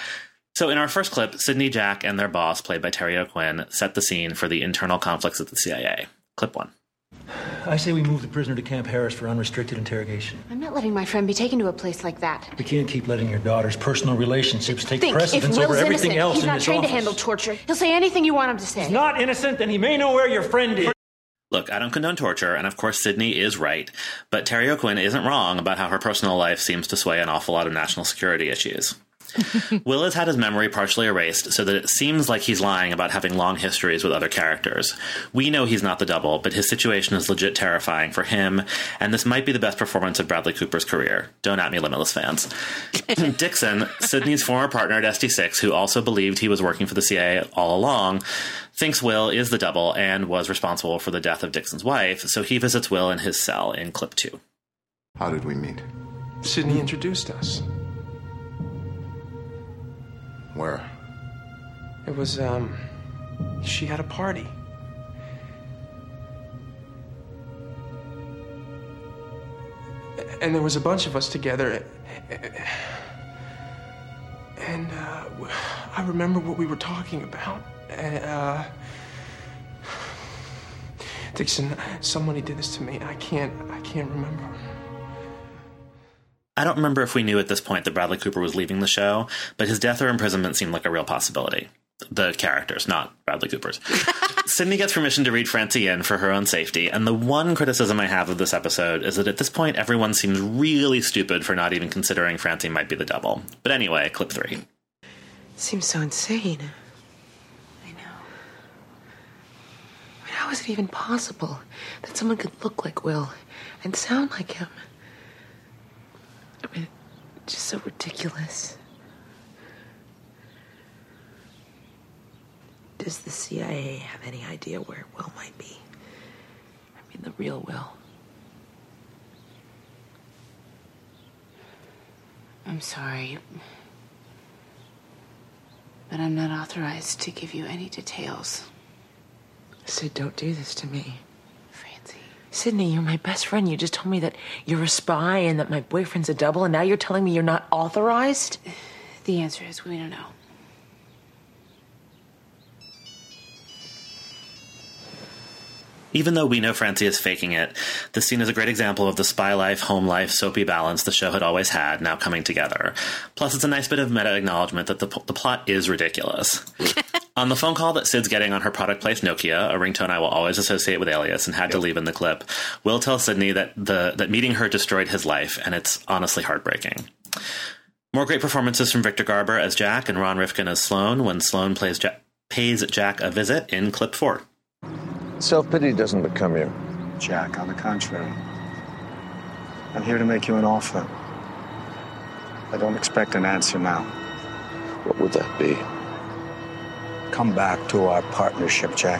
So in our first clip, Sydney, Jack, and their boss, played by Terry O'Quinn, set the scene for the internal conflicts at the C I A. Clip one. I say we move the prisoner to Camp Harris for unrestricted interrogation. I'm not letting my friend be taken to a place like that. We can't keep letting your daughter's personal relationships take Think, if precedence Will's over everything innocent, else he's in not this trained office. to handle torture. He'll say anything you want him to say. He's not innocent, and he may know where your friend is. Look, I don't condone torture, and of course Sydney is right, but Terry O'Quinn isn't wrong about how her personal life seems to sway an awful lot of national security issues. Will has had his memory partially erased so that it seems like he's lying about having long histories with other characters. We know he's not the double, but his situation is legit terrifying for him, and this might be the best performance of Bradley Cooper's career. Don't at me, Limitless fans. Dixon, Sydney's former partner at S D six, who also believed he was working for the C I A all along, thinks Will is the double and was responsible for the death of Dixon's wife, so he visits Will in his cell in clip two. How did we meet? Sydney introduced us. Where? It was, um, she had a party. And there was a bunch of us together. And, uh, I remember what we were talking about. And, uh, Dixon, somebody did this to me. I can't, I can't remember. I don't remember if we knew at this point that Bradley Cooper was leaving the show, but his death or imprisonment seemed like a real possibility. The characters, not Bradley Cooper's. Sydney gets permission to read Francie in for her own safety, and the one criticism I have of this episode is that at this point everyone seems really stupid for not even considering Francie might be the double. But anyway, clip three. Seems so insane. I know. I mean, how is it even possible that someone could look like Will and sound like him? I mean, it's just so ridiculous. Does the C I A have any idea where Will might be? I mean, the real Will. I'm sorry, but I'm not authorized to give you any details. Sid, don't do this to me. Francie. Sydney, you're my best friend. You just told me that you're a spy and that my boyfriend's a double, and now you're telling me you're not authorized? The answer is we don't know. Even though we know Francie is faking it, this scene is a great example of the spy life, home life, soapy balance the show had always had now coming together. Plus, it's a nice bit of meta-acknowledgement that the, the plot is ridiculous. On the phone call that Sid's getting on her product place Nokia, a ringtone I will always associate with Alias and had to leave in the clip, Will tells Sydney that, the, that meeting her destroyed his life, and it's honestly heartbreaking. More great performances from Victor Garber as Jack and Ron Rifkin as Sloane when Sloane plays ja- pays Jack a visit in clip four. Self-pity doesn't become you. Jack, on the contrary. I'm here to make you an offer. I don't expect an answer now. What would that be? Come back to our partnership, Jack.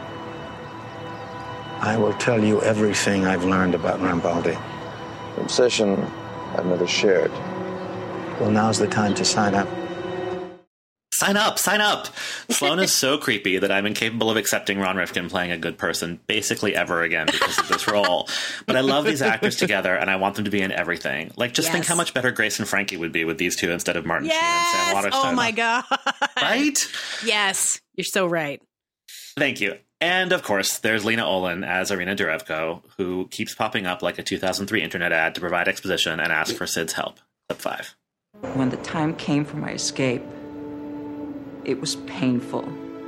I will tell you everything I've learned about Rambaldi. An obsession I've never shared. Well, now's the time to sign up. Sign up! Sign up! Sloane is so creepy that I'm incapable of accepting Ron Rifkin playing a good person basically ever again because of this role. But I love these actors together, and I want them to be in everything. Like, just yes. think how much better Grace and Frankie would be with these two instead of Martin yes! Sheen and Sam Waterston. Oh, my God. Right? Yes. You're so right. Thank you. And, of course, there's Lena Olin as Irina Derevko, who keeps popping up like a two thousand three internet ad to provide exposition and ask for Sid's help. Clip five. When the time came for my escape, it was painful.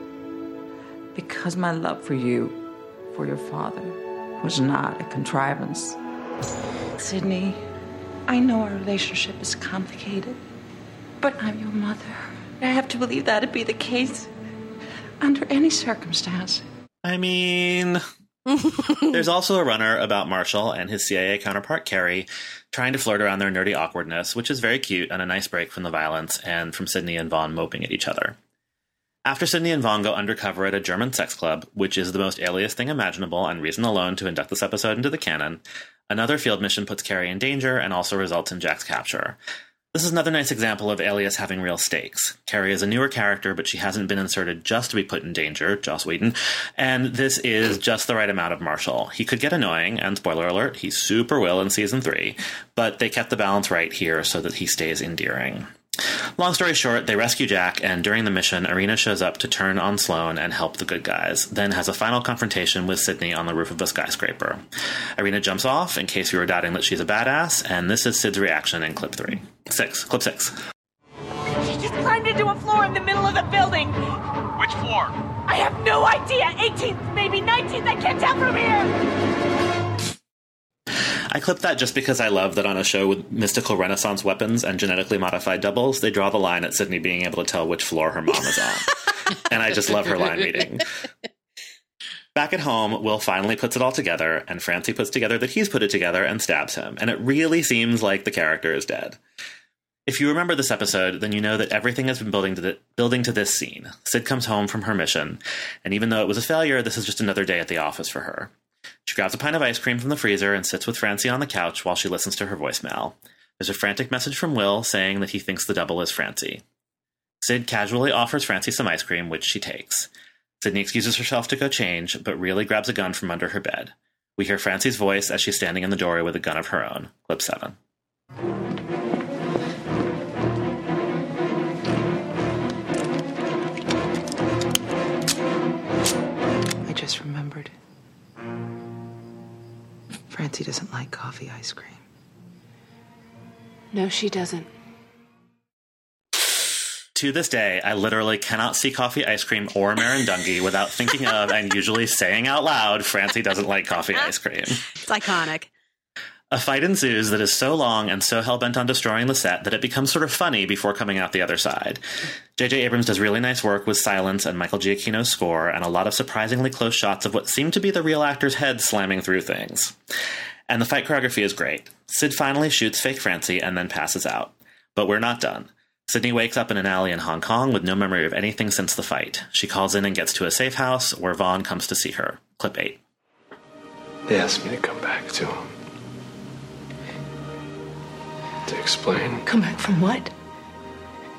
Because my love for you, for your father, was not a contrivance. Sydney, I know our relationship is complicated, but I'm your mother. I have to believe that to be the case under any circumstance. I mean, there's also a runner about Marshall and his C I A counterpart, Carrie, trying to flirt around their nerdy awkwardness, which is very cute and a nice break from the violence and from Sydney and Vaughn moping at each other. After Sydney and Vaughn go undercover at a German sex club, which is the most Alias thing imaginable and reason alone to induct this episode into the canon, another field mission puts Carrie in danger and also results in Jack's capture. This is another nice example of Alias having real stakes. Carrie is a newer character, but she hasn't been inserted just to be put in danger, Joss Whedon, and this is just the right amount of Marshall. He could get annoying, and spoiler alert, he super will in season three, but they kept the balance right here so that he stays endearing. Long story short, they rescue Jack, and during the mission, Irina shows up to turn on Sloane and help the good guys, then has a final confrontation with Sydney on the roof of a skyscraper. Irina jumps off, in case you were doubting that she's a badass, and this is Sid's reaction in clip three. Six. Clip six. She just climbed into a floor in the middle of the building. Which floor? I have no idea. eighteenth, maybe nineteenth, I can't tell from here. I clipped that just because I love that on a show with mystical Renaissance weapons and genetically modified doubles, they draw the line at Sydney being able to tell which floor her mom is on. And I just love her line reading. Back at home, Will finally puts it all together, and Francie puts together that he's put it together and stabs him, and it really seems like the character is dead. If you remember this episode, then you know that everything has been building to, the, building to this scene. Sid comes home from her mission, and even though it was a failure, this is just another day at the office for her. She grabs a pint of ice cream from the freezer and sits with Francie on the couch while she listens to her voicemail. There's a frantic message from Will saying that he thinks the double is Francie. Sid casually offers Francie some ice cream, which she takes. Sydney excuses herself to go change, but really grabs a gun from under her bed. We hear Francie's voice as she's standing in the doorway with a gun of her own. Clip seven. I just remembered. Francie doesn't like coffee ice cream. No, she doesn't. To this day, I literally cannot see coffee ice cream or Marindungi without thinking of and usually saying out loud, Francie doesn't like coffee ice cream. It's iconic. A fight ensues that is so long and so hell-bent on destroying the set that it becomes sort of funny before coming out the other side. J J Abrams does really nice work with silence and Michael Giacchino's score and a lot of surprisingly close shots of what seem to be the real actor's head slamming through things. And the fight choreography is great. Sid finally shoots fake Francie and then passes out. But we're not done. Sydney wakes up in an alley in Hong Kong with no memory of anything since the fight. She calls in and gets to a safe house where Vaughn comes to see her. Clip eight. They asked me to come back to him. To explain. Come back from what?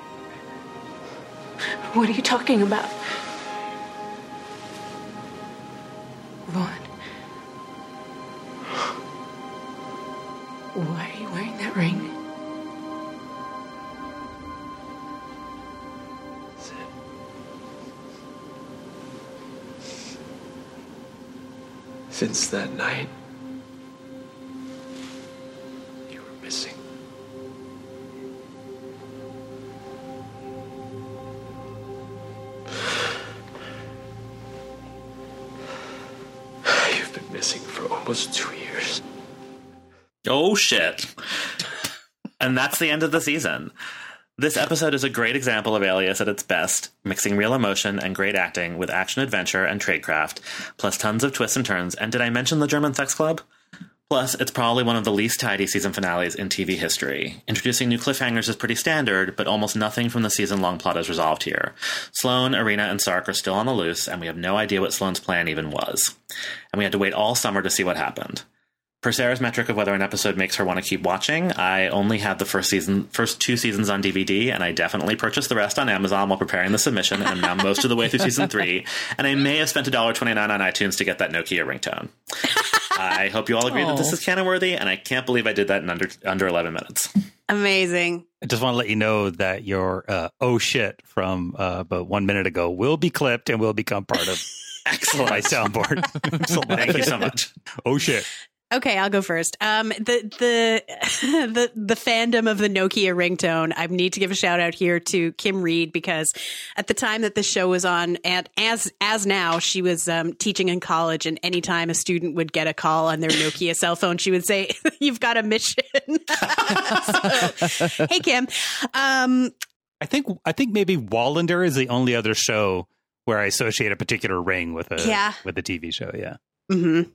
What are you talking about? Vaughn. Why are you wearing that ring? Since that night, you were missing. You've been missing for almost two years. Oh, shit. And that's the end of the season. This episode is a great example of Alias at its best, mixing real emotion and great acting with action adventure and tradecraft, plus tons of twists and turns. And did I mention the German sex club? Plus, it's probably one of the least tidy season finales in T V history. Introducing new cliffhangers is pretty standard, but almost nothing from the season-long plot is resolved here. Sloane, Irina, and Sark are still on the loose, and we have no idea what Sloane's plan even was. And we had to wait all summer to see what happened. For Sarah's metric of whether an episode makes her want to keep watching, I only have the first season, first two seasons on D V D, and I definitely purchased the rest on Amazon while preparing the submission, and I'm now most of the way through season three, and I may have spent one dollar and twenty-nine cents on iTunes to get that Nokia ringtone. I hope you all agree Aww. that this is canon-worthy, and I can't believe I did that in under under eleven minutes. Amazing. I just want to let you know that your uh, oh shit from uh, about one minute ago will be clipped and will become part of Excellent. my soundboard. Thank you so much. Oh shit. Okay, I'll go first. Um, the the the the fandom of the Nokia ringtone. I need to give a shout out here to Kim Reed, because at the time that the show was on, and as as now, she was um, teaching in college, and anytime a student would get a call on their Nokia cell phone, she would say, "You've got a mission." So, hey, Kim. Um, I think I think maybe Wallander is the only other show where I associate a particular ring with a Yeah. with a T V show. Yeah. Mm-hmm.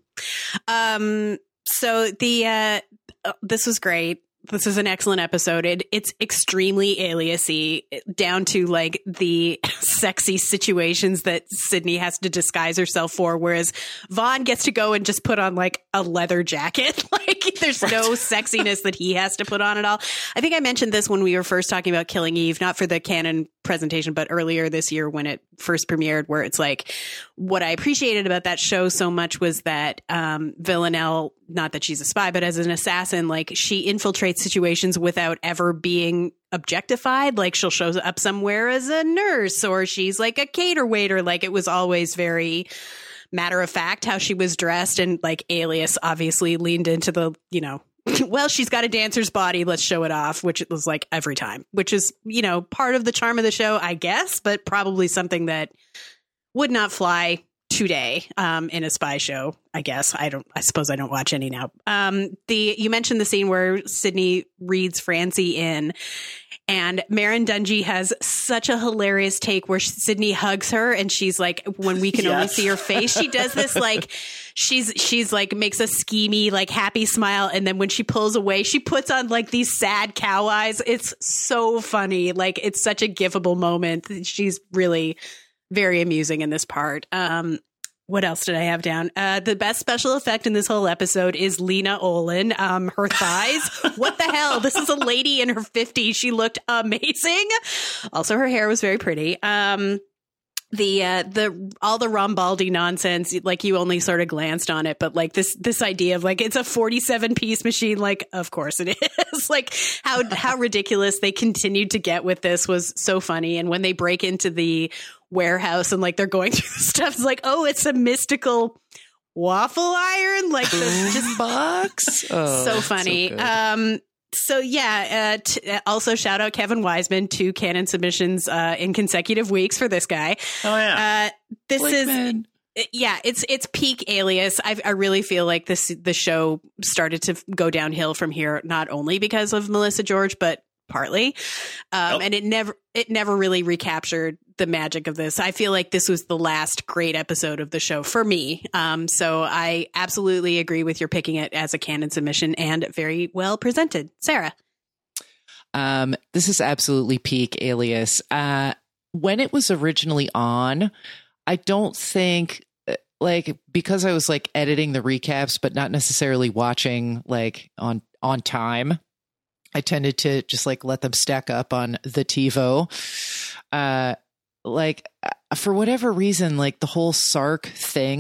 Um, so the, uh, this was great. This is an excellent episode. It, it's extremely alias-y, down to like the sexy situations that Sydney has to disguise herself for, whereas Vaughn gets to go and just put on like a leather jacket. Like there's right. no sexiness that he has to put on at all. I think I mentioned this when we were first talking about Killing Eve, not for the canon presentation, but earlier this year when it first premiered, where it's like, what I appreciated about that show so much was that um, Villanelle, not that she's a spy, but as an assassin, like she infiltrates situations without ever being objectified. Like she'll show up somewhere as a nurse, or she's like a cater waiter. Like it was always very matter of fact how she was dressed, and like Alias obviously leaned into the, you know, well, she's got a dancer's body, let's show it off, which it was like every time, which is, you know, part of the charm of the show, I guess, but probably something that would not fly today um, in a spy show, I guess. I don't, I suppose I don't watch any now. Um, the, you mentioned the scene where Sydney reads Francie in, and Maren Dungy has such a hilarious take where Sydney hugs her, and she's like, when we can yes. only see her face, she does this like, she's, she's like, makes a schemy, like happy smile. And then when she pulls away, she puts on like these sad cow eyes. It's so funny. Like it's such a gifable moment. She's really very amusing in this part. Um, What else did I have down? Uh, the best special effect in this whole episode is Lena Olin. Um, her thighs. What the hell? This is a lady in her fifties. She looked amazing. Also, her hair was very pretty. Um, the uh, the all the Rambaldi nonsense, like you only sort of glanced on it, but like this this idea of like it's a forty-seven piece machine. Like, of course it is. Like how how ridiculous they continued to get with this was so funny. And when they break into the warehouse and like they're going through the stuff, it's like, oh, it's a mystical waffle iron, like this just box. Oh, so funny. So um so yeah, uh, t- also shout out Kevin Wiseman, two canon submissions uh in consecutive weeks for this guy. Oh yeah. Uh this Blakeman. is yeah, it's it's peak Alias. I I really feel like this the show started to go downhill from here, not only because of Melissa George, but partly. Um, nope. And it never it never really recaptured the magic of this. I feel like this was the last great episode of the show for me. Um, so I absolutely agree with your picking it as a canon submission, and very well presented. Sarah. Um, this is absolutely peak Alias. Uh, when it was originally on, I don't think like, because I was like editing the recaps, but not necessarily watching like on, on time, I tended to just like let them stack up on the TiVo. Uh, like for whatever reason, like the whole Sark thing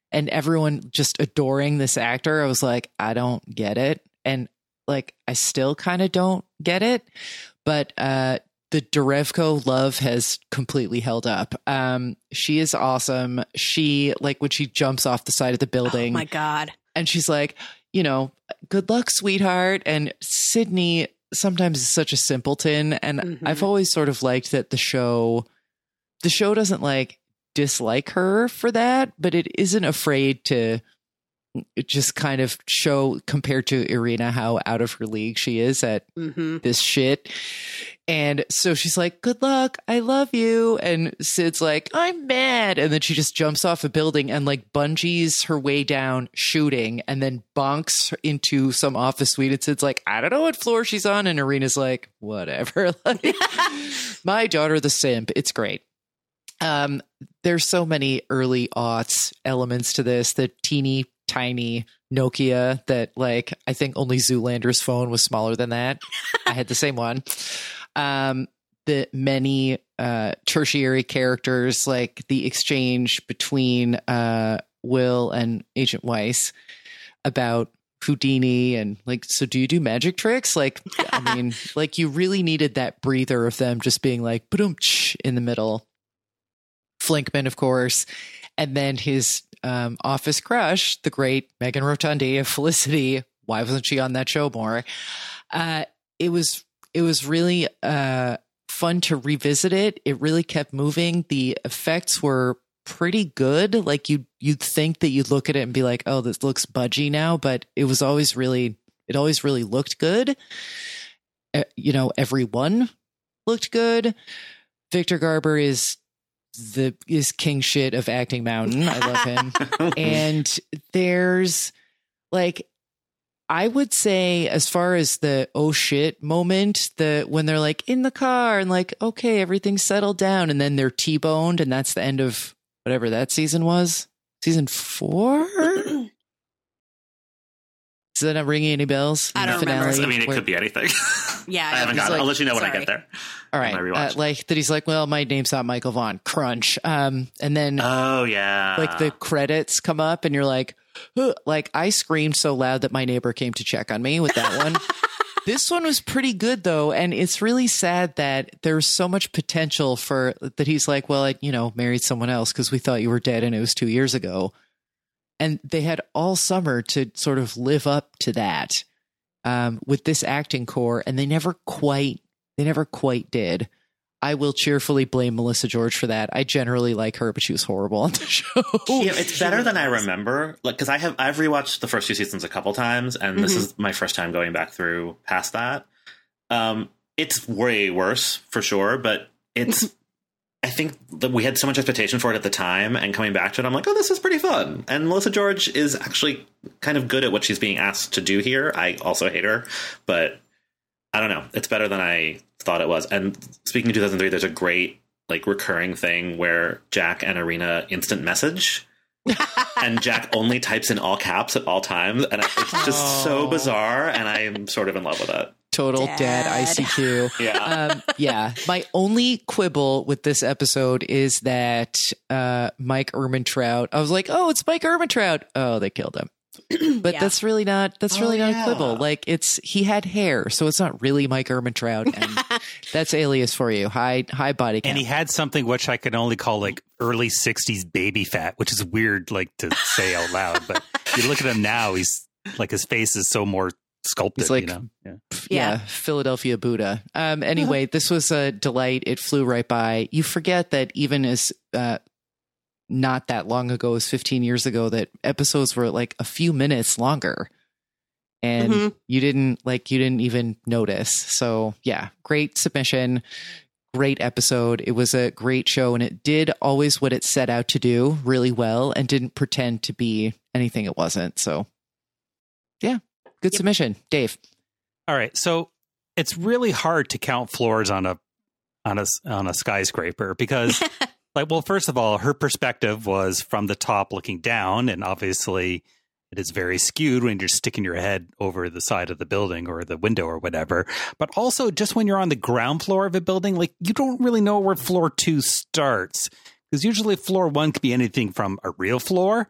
and everyone just adoring this actor. I was like, I don't get it. And like, I still kind of don't get it, but uh, the Derevko love has completely held up. Um, she is awesome. She, like, when she jumps off the side of the building. Oh my God. And she's like, you know, good luck, sweetheart. And Sydney sometimes is such a simpleton. And mm-hmm. I've always sort of liked that the show, the show doesn't like dislike her for that, but it isn't afraid to just kind of show, compared to Irina, how out of her league she is at mm-hmm. this shit. And so she's like, good luck, I love you. And Sid's like, I'm mad. And then she just jumps off a building and like bungees her way down shooting and then bonks into some office suite. And Sid's like, I don't know what floor she's on. And Irina's like, whatever. Like, my daughter, the simp. It's great. Um, there's so many early aughts elements to this. The teeny tiny Nokia that, like, I think only Zoolander's phone was smaller than that. I had the same one. Um, the many uh, tertiary characters, like the exchange between uh, Will and Agent Weiss about Houdini and like, so do you do magic tricks? Like, I mean, like you really needed that breather of them just being like, ba-dum-tsh in the middle. Flinkman, of course, and then his um, office crush, the great Megan Rotundi of Felicity. Why wasn't she on that show more? Uh, it was it was really uh, fun to revisit it. It really kept moving. The effects were pretty good. Like you you'd think that you'd look at it and be like, oh, this looks budgy now, but it was always really it always really looked good. Uh, you know, everyone looked good. Victor Garber is. The is king shit of Acting Mountain. I love him. And there's like, I would say as far as the oh shit moment, the when they're like in the car and like, okay, everything's settled down, and then they're T-boned, and that's the end of whatever that season was. Season four? Is that not ringing any bells? I don't remember. remember. I mean, it Where, could be anything. Yeah, I haven't got like, it. I'll let you know when sorry. I get there. All right. Uh, like that he's like, well, my name's not Michael Vaughn. Crunch. Um, and then oh yeah, like the credits come up and you're like, huh. Like I screamed so loud that my neighbor came to check on me with that one. This one was pretty good though, and it's really sad that there's so much potential for that. He's like, well, I you know married someone else because we thought you were dead and it was two years ago, and they had all summer to sort of live up to that um, with this acting core, and they never quite. They never quite did. I will cheerfully blame Melissa George for that. I generally like her, but she was horrible on the show. Yeah, it's better than I remember. Like, because I have I've rewatched the first two seasons a couple times, and mm-hmm. this is my first time going back through past that. Um, it's way worse for sure, but it's. I think that we had so much expectation for it at the time, and coming back to it, I'm like, oh, this is pretty fun. And Melissa George is actually kind of good at what she's being asked to do here. I also hate her, but I don't know. It's better than I thought it was. And speaking of two thousand three, there's a great like recurring thing where Jack and Irina instant message, and Jack only types in all caps at all times, and it's just oh. so bizarre. And I'm sort of in love with it. Total dad, dad I C Q. Yeah, um, yeah. My only quibble with this episode is that uh, Mike Ehrmantraut. I was like, oh, it's Mike Ehrmantraut. Oh, they killed him. But yeah. that's really not that's really oh, not yeah. a quibble. Like it's he had hair, so it's not really Mike Ehrmantraut, and that's Alias for you. High high body count. And he had something which I could only call like early sixties baby fat, which is weird like to say out loud. But you look at him now, he's like his face is so more sculpted. He's like, you know? yeah. yeah, yeah, Philadelphia Buddha. Um, anyway, this was a delight. It flew right by. You forget that even as uh, not that long ago, as fifteen years ago, that episodes were like a few minutes longer, and mm-hmm. you didn't like you didn't even notice. So yeah, great submission, great episode. It was a great show, and it did always what it set out to do really well, and didn't pretend to be anything it wasn't. So yeah, good yep. submission, Dave. All right, so it's really hard to count floors on a on a on a skyscraper because. Like, well, first of all, her perspective was from the top looking down, and obviously it is very skewed when you're sticking your head over the side of the building or the window or whatever. But also, just when you're on the ground floor of a building, like you don't really know where floor two starts, because usually floor one could be anything from a real floor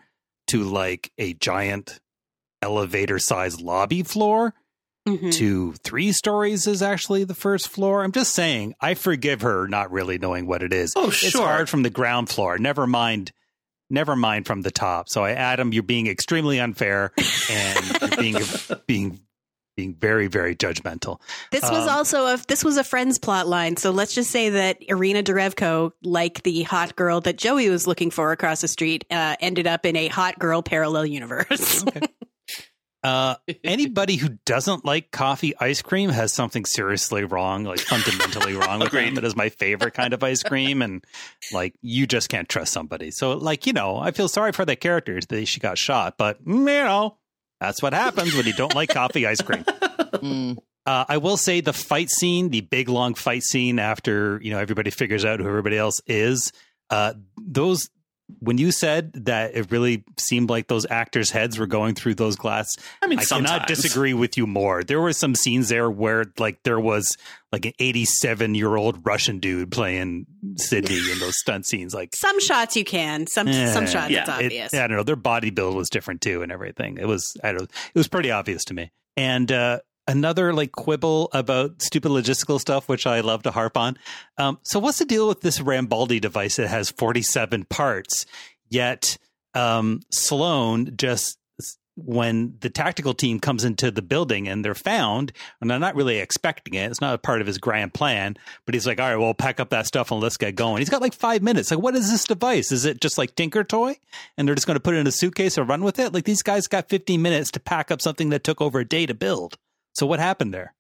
to like a giant elevator-sized lobby floor. Mm-hmm. To three stories is actually the first floor. I'm just saying, I forgive her not really knowing what it is. Oh, sure. It's hard from the ground floor. Never mind, never mind from the top. So, I, Adam, you're being extremely unfair and you're being being being very, very judgmental. This was um, also a this was a Friends plot line. So let's just say that Irina Derevko, like the hot girl that Joey was looking for across the street, uh, ended up in a hot girl parallel universe. Okay. Uh, anybody who doesn't like coffee ice cream has something seriously wrong, like fundamentally wrong with them. It is my favorite kind of ice cream, and like you just can't trust somebody. So, like, you know, I feel sorry for that character that she got shot, but you know, that's what happens when you don't like coffee ice cream. Mm. Uh, I will say the fight scene, the big long fight scene after you know everybody figures out who everybody else is. Uh, those. When you said that it really seemed like those actors' heads were going through those glass, I mean, I sometimes. cannot disagree with you more. There were some scenes there where like there was like an eighty-seven-year-old Russian dude playing Sydney in those stunt scenes. Like some shots you can, some eh, some shots yeah, it's obvious. It, I don't know. Their body build was different too, and everything. It was I don't. It was pretty obvious to me. And uh, another like quibble about stupid logistical stuff, which I love to harp on. Um, so what's the deal with this Rambaldi device that has forty-seven parts? Yet um, Sloan just, when the tactical team comes into the building and they're found, and they're not really expecting it, it's not a part of his grand plan, but he's like, all right, well, pack up that stuff and let's get going. He's got like five minutes. Like, what is this device? Is it just like Tinker Toy? And they're just going to put it in a suitcase and run with it? Like, these guys got fifteen minutes to pack up something that took over a day to build. So what happened there?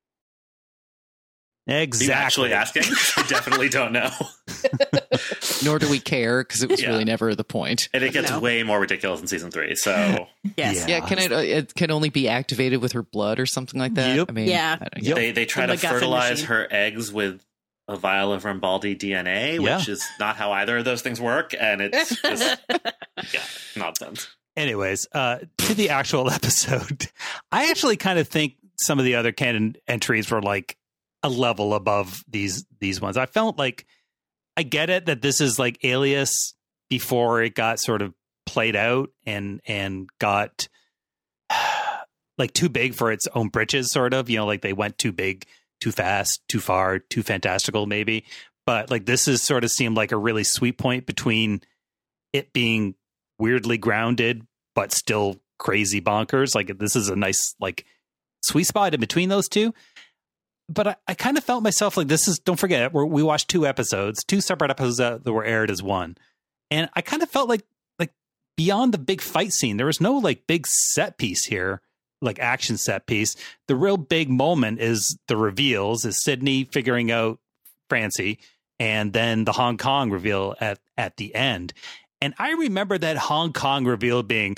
Exactly. Are you actually asking? I definitely don't know. Nor do we care because it was yeah. really never the point. And it gets no. way more ridiculous in season three. So yes, yeah. yeah can it? It can only be activated with her blood or something like that. Yep. I mean, yeah. I yep. They they try the to MacGuffin fertilize machine. her eggs with a vial of Rambaldi D N A, yeah. which is not how either of those things work, and it's just yeah, nonsense. Anyways, uh, to the actual episode, I actually kind of think some of the other canon entries were like a level above these these ones. I felt like I get it that this is like Alias before it got sort of played out and and got like too big for its own britches, sort of, you know, like they went too big, too fast, too far, too fantastical, maybe. But like this is sort of seemed like a really sweet point between it being weirdly grounded, but still crazy bonkers. Like this is a nice like sweet spot in between those two. But I, I kind of felt myself like this is, don't forget, we're, we watched two episodes, two separate episodes that, that were aired as one. And I kind of felt like, like beyond the big fight scene, there was no like big set piece here, like action set piece. The real big moment is the reveals, is Sydney figuring out Francie, and then the Hong Kong reveal at, at the end. And I remember that Hong Kong reveal being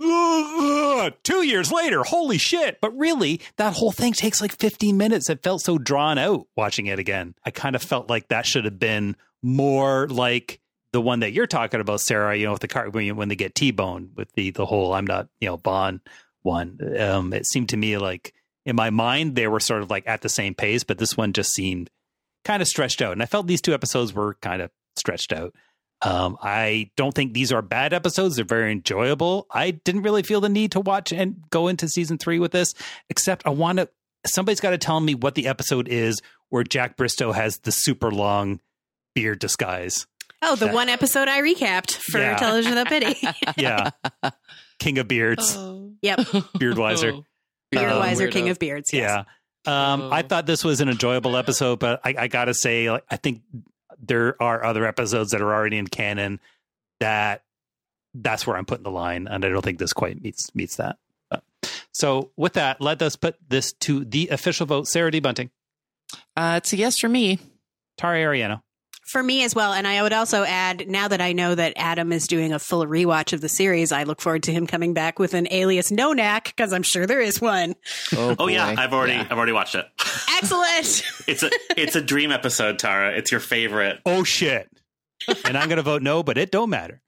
two years later. Holy shit. But really, that whole thing takes like fifteen minutes. It felt so drawn out watching it again. I kind of felt like that should have been more like the one that you're talking about, Sarah, you know, with the car when, when they get T-boned with the, the whole I'm not, you know, Bond one. Um, it seemed to me like in my mind, they were sort of like at the same pace, but this one just seemed kind of stretched out. And I felt these two episodes were kind of stretched out. Um, I don't think these are bad episodes. They're very enjoyable. I didn't really feel the need to watch and go into season three with this, except I want to, somebody's got to tell me what the episode is where Jack Bristow has the super long beard disguise. Oh, the that, one episode I recapped for yeah. Television Without Pity. Yeah. King of Beards. Oh. Yep. Beardwiser. Beardwiser, um, King of Beards. Yes. Yeah. Um, oh. I thought this was an enjoyable episode, but I, I got to say, like, I think there are other episodes that are already in canon that that's where I'm putting the line. And I don't think this quite meets meets that. But, so with that, let us put this to the official vote. Sarah D. Bunting. Uh, it's a yes for me. Tara Ariano. For me as well. And I would also add, now that I know that Adam is doing a full rewatch of the series, I look forward to him coming back with an Alias no-knack, because I'm sure there is one. Oh, oh yeah, I've already yeah. I've already watched it. Excellent. It's a it's a dream episode, Tara. It's your favorite. Oh shit. And I'm gonna vote no, but it don't matter.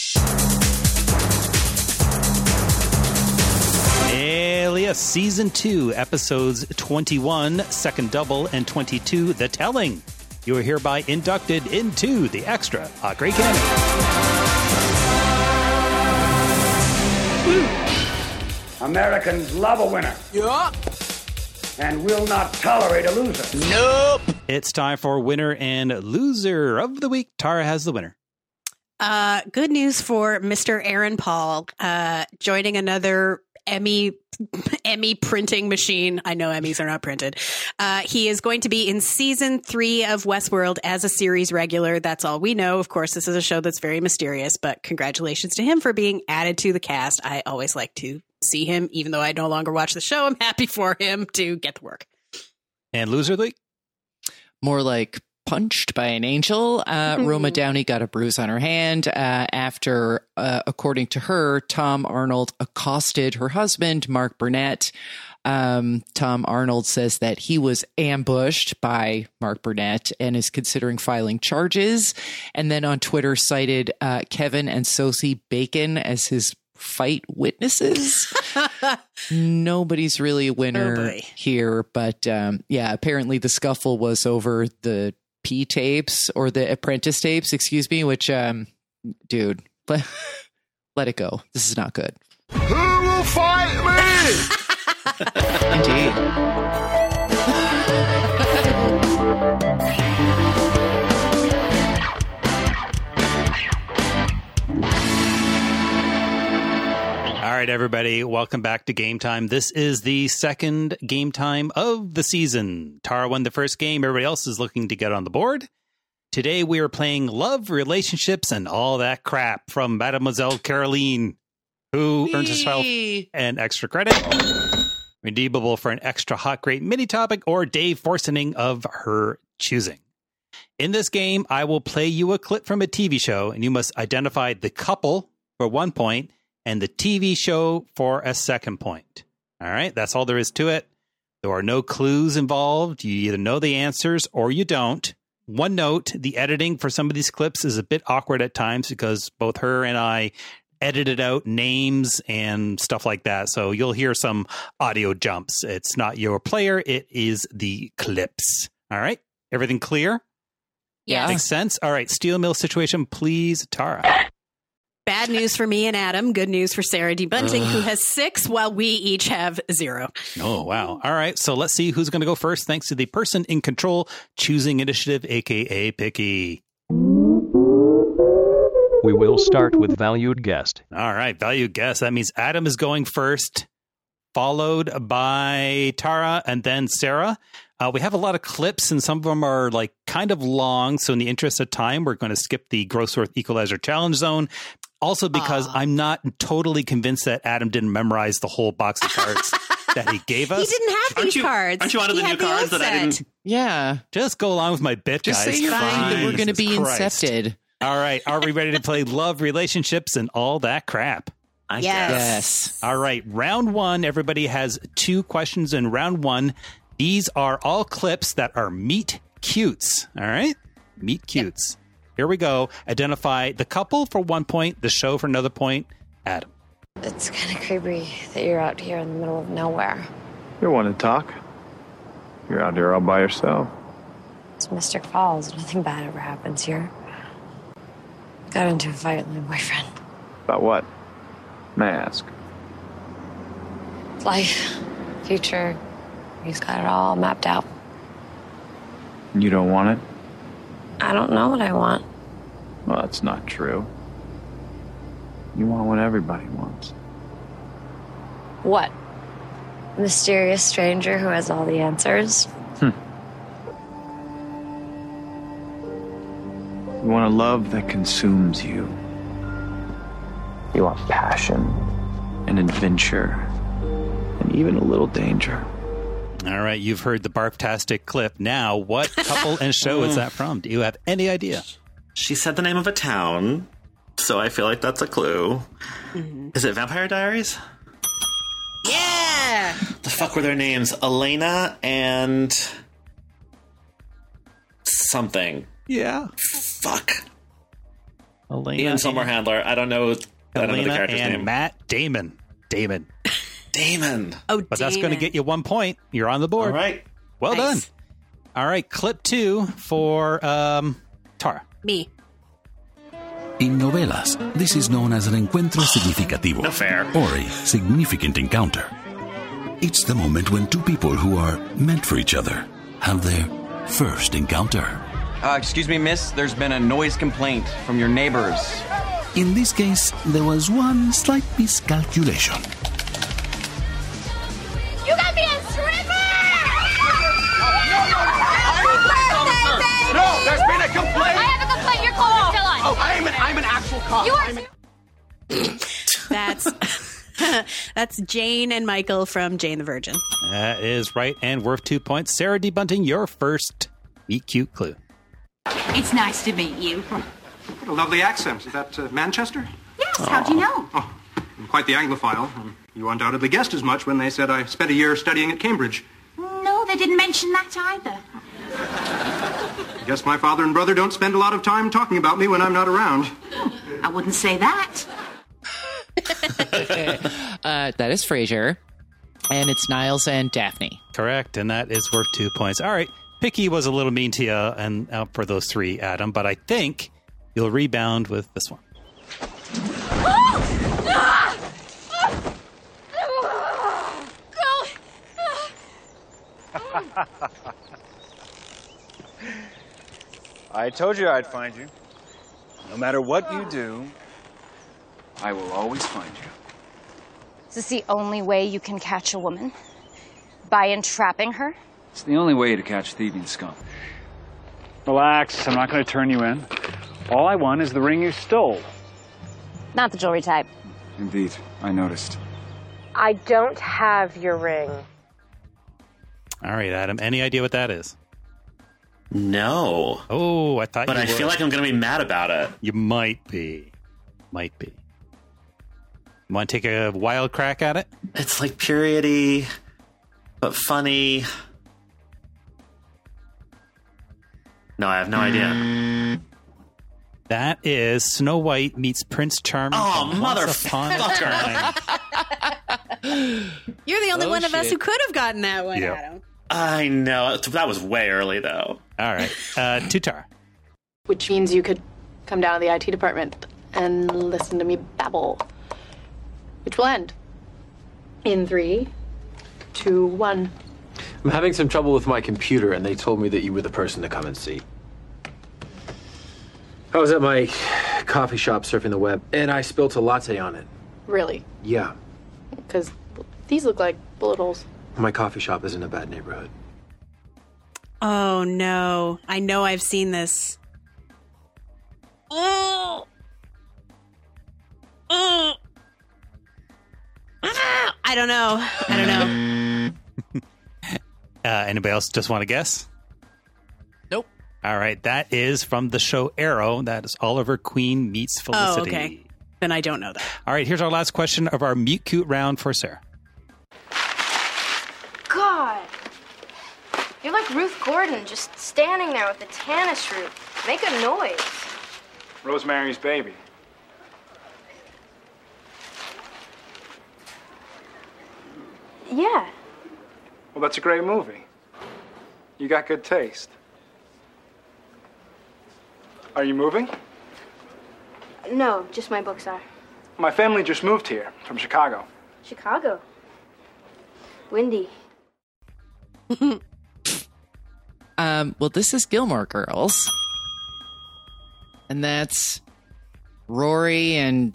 Alias Season two, Episodes twenty-one, Second Double, and twenty-two, The Telling. You are hereby inducted into the Extra Hot Great Canon. Americans love a winner. Yeah. And will not tolerate a loser. Nope. It's time for winner and loser of the week. Tara has the winner. Uh, good news for Mister Aaron Paul, uh, joining another Emmy Emmy printing machine. I know Emmys are not printed. Uh, he is going to be in season three of Westworld as a series regular. That's all we know. Of course, this is a show that's very mysterious, but congratulations to him for being added to the cast. I always like to see him, even though I no longer watch the show. I'm happy for him to get the work. And loser of the week? More like punched by an angel. Uh, Mm-hmm. Roma Downey got a bruise on her hand uh, after, uh, according to her, Tom Arnold accosted her husband, Mark Burnett. Um, Tom Arnold says that he was ambushed by Mark Burnett and is considering filing charges. And then on Twitter cited uh, Kevin and Sosie Bacon as his fight witnesses. Nobody's really a winner Oh, here, but um, yeah, apparently the scuffle was over the P tapes or the Apprentice tapes, excuse me, which, um, dude, let, let it go. This is not good. Who will fight me? Indeed. All right, everybody, welcome back to Game Time. This is the second Game Time of the season. Tara won the first game. Everybody else is looking to get on the board. Today, we are playing Love, Relationships, and All That Crap from Mademoiselle Caroline, who earns herself an extra credit, redeemable for an extra hot, great mini topic, or Dave Forsening of her choosing. In this game, I will play you a clip from a T V show, and you must identify the couple for one point and the T V show for a second point. All right, that's all there is to it. There are no clues involved. You either know the answers or you don't. One note, the editing for some of these clips is a bit awkward at times because both her and I edited out names and stuff like that. So you'll hear some audio jumps. It's not your player. It is the clips. All right, everything clear? Yeah. Makes sense? All right, steel mill situation, please, Tara. Bad news for me and Adam. Good news for Sarah D. Bunting, who has six, while we each have zero. Oh, wow. All right. So let's see who's going to go first, thanks to the person in control choosing initiative, a k a. Picky. We will start with valued guest. All right. Valued guest. That means Adam is going first, followed by Tara and then Sarah. Uh, we have a lot of clips, and some of them are like kind of long. So in the interest of time, we're going to skip the gross worth equalizer challenge zone. Also, because uh, I'm not totally convinced that Adam didn't memorize the whole box of cards that he gave us. He didn't have aren't these you, cards. Aren't you out of he the new cards the that I didn't? Yeah. Just go along with my bit, Just guys. say you're Fine. fine that we're going to be Christ. incepted. All right. Are we ready to play Love, Relationships, and All That Crap? I yes. guess. Yes. All right. Round one. Everybody has two questions in round one. These are all clips that are meet cutes. All right? Meet cutes. Yep. Here we go. Identify the couple for one point, the show for another point. Adam. It's kind of creepy that you're out here in the middle of nowhere. You want to talk? You're out here all by yourself. It's Mystic Falls. Nothing bad ever happens here. Got into a fight with my boyfriend. About what? May I ask? Life, future. He's got it all mapped out. You don't want it? I don't know what I want. Well, that's not true. You want what everybody wants. What? A mysterious stranger who has all the answers? Hmm. You want a love that consumes you. You want passion and adventure and even a little danger. All right, you've heard the Barftastic clip. Now, what couple and show is that from? Do you have any idea? She said the name of a town, so I feel like that's a clue. Mm-hmm. Is it Vampire Diaries? Yeah! The fuck were their names? Elena and something. Yeah. Fuck. Elena Ian Sommer Handler. I don't know. I don't know the Elena character's and name. Matt Damon. Damon. Damon. Oh, But that's going to get you one point. You're on the board. All right. Well Nice. done. All right, clip two for um, Tara. Me. In novelas, this is known as an encuentro significativo. No fair. Or a significant encounter. It's the moment when two people who are meant for each other have their first encounter. Uh, excuse me, miss. There's been a noise complaint from your neighbors. In this case, there was one slight miscalculation. You got me a stripper! No, there's been a complaint! I have a complaint. Your clothes are still on. Oh, I'm an, I'm an actual cop. You are... I'm an... That's that's Jane and Michael from Jane the Virgin. That is right and worth two points. Sarah D. Bunting, your first meet cute clue. It's nice to meet you. What a lovely accent. Is that uh, Manchester? Yes, how do you know? Oh, I'm quite the Anglophile. Um, you undoubtedly guessed as much when they said I spent a year studying at Cambridge. No, they didn't mention that either. I guess my father and brother don't spend a lot of time talking about me when I'm not around. I wouldn't say that. uh, that is Frasier. And it's Niles and Daphne. Correct, and that is worth two points. All right, Picky was a little mean to you and uh, for those three, Adam, but I think you'll rebound with this one. I told you I'd find you. No matter what you do, I will always find you. Is this the only way you can catch a woman? By entrapping her? It's the only way to catch thieving scum. Relax, I'm not going to turn you in. All I want is the ring you stole. Not the jewelry type. Indeed, I noticed. I don't have your ring. All right, Adam, any idea what that is? No. Oh, I thought But you I were. feel like I'm going to be mad about it. You might be. Might be. Want to take a wild crack at it? It's like periody, but funny. No, I have no idea. That is Snow White meets Prince Charming. Oh, from Once Upon a motherfucker. Time. You're the only Oh, one of us shit. who could have gotten that one, Yep. Adam. I know. That was way early, though. All right. Uh, Tutar. Which means you could come down to the I T department and listen to me babble. Which will end in three, two, one. I'm having some trouble with my computer, and they told me that you were the person to come and see. I was at my coffee shop surfing the web, and I spilt a latte on it. Really? Yeah, Because these look like bullet holes. my coffee shop is in a bad neighborhood. Oh, no. I know I've seen this. Oh. Oh. Ah. I don't know. I don't know. Uh, anybody else just want to guess? Nope. All right. That is from the show Arrow. That is Oliver Queen meets Oh, Felicity. okay. Then I don't know that. All right. Here's our last question of our Mute Cute round for Sarah. God. You're like Ruth Gordon, just standing there with the tannis root. Make a noise. Rosemary's Baby. Yeah. Well, that's a great movie. You got good taste. Are you moving? No, just my books are. My family just moved here from Chicago. Chicago. Windy. Um, well, this is Gilmore Girls. And that's Rory and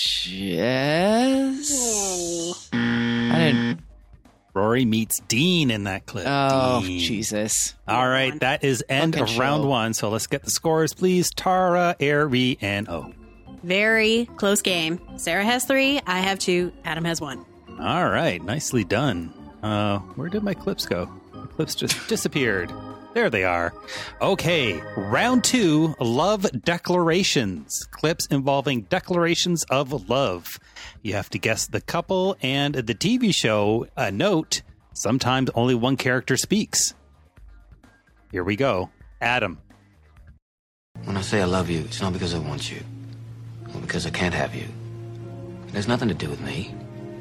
Jess. I didn't. Rory meets Dean in that clip. Oh, Dean. Jesus. All right. That is end Fucking of round show. one. So let's get the scores, please. Tara, Ari, and O. Very close game. Sarah has three. I have two. Adam has one. All right. Nicely done. Uh, where did my clips go? My clips just disappeared. There they are. Okay, round two, love declarations. Clips involving declarations of love. You have to guess the couple and the T V show. A note, sometimes only one character speaks. Here we go. Adam. When I say I love you, it's not because I want you, or because I can't have you. It has nothing to do with me.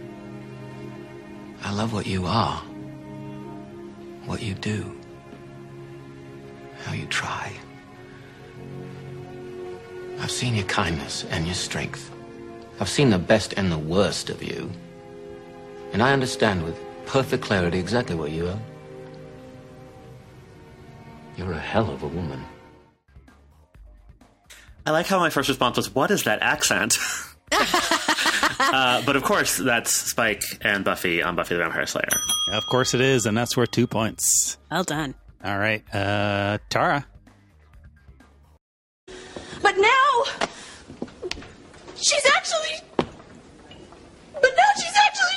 I love what you are, what you do, how you try. I've seen your kindness and your strength. I've seen the best and the worst of you. And I understand with perfect clarity exactly what you are. You're a hell of a woman. I like how my first response was, what is that accent? uh, but of course, that's Spike and Buffy on Buffy the Vampire Slayer. Yeah, of course it is, and that's worth two points. Well done. All right, uh, Tara. But now, she's actually. But now she's actually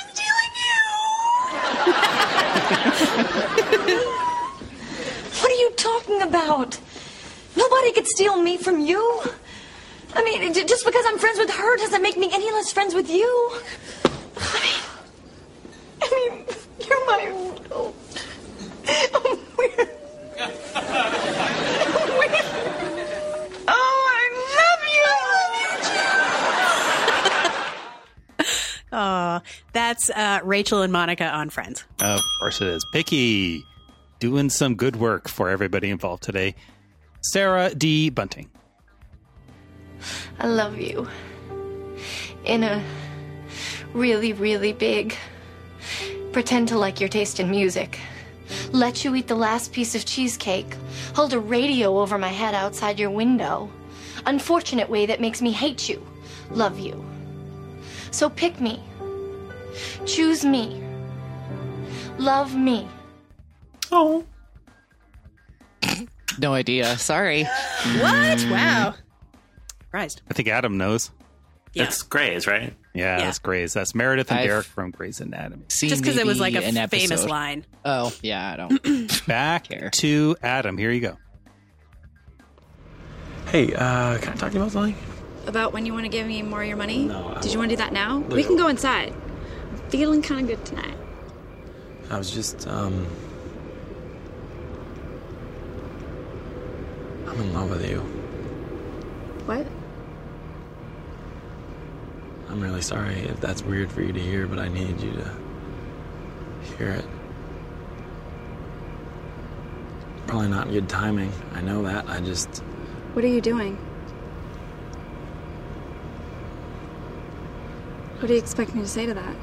stealing you. What are you talking about? Nobody could steal me from you. I mean, j- just because I'm friends with her doesn't make me any less friends with you. I mean, I mean, you're my. Oh, oh, we're, we're, oh, I love you. Oh, that's uh, Rachel and Monica on Friends. Of course it is. Picky, doing some good work for everybody involved today. Sarah D. Bunting. I love you. In a really, really big. Pretend to like your taste in music. Let you eat the last piece of cheesecake. Hold a radio over my head outside your window. Unfortunate way that makes me hate you. Love you. So pick me. Choose me. Love me. Oh. No idea. Sorry. What? Wow. Surprised. I think Adam knows. Yeah. It's Grey's, right? Yeah, Yeah. that's Grey's. That's Meredith and I've Derek from Grey's Anatomy. Seen Just because it was like maybe a an famous episode. line. Oh, yeah, I don't. Back care. to Adam. Here you go. Hey, uh, can I talk to you about something? About when you want to give me more of your money? No, I Did you want to do that now? Look, We can go inside. I'm feeling kind of good tonight. I was just, um... I'm in love with you. What? I'm really sorry if that's weird for you to hear, but I need you to hear it. Probably not good timing. I know that. I just... What are you doing? What do you expect me to say to that?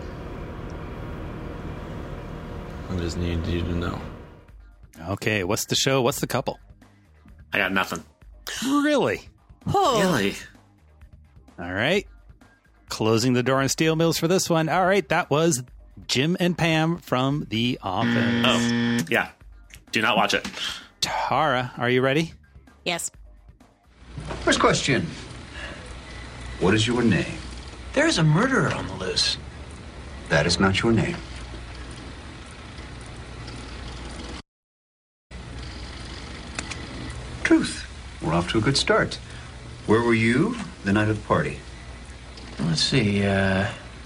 I just need you to know. Okay, what's the show? What's the couple? I got nothing. Really? Oh. Really? All right. Closing the door on Steel Mills for this one. All right, that was Jim and Pam from The Office. Oh, yeah. Do not watch it. Tara, are you ready? Yes. First question. What is your name? There's a murderer on the loose. That is not your name. Truth. We're off to a good start. Where were you the night of the party? Let's see, uh...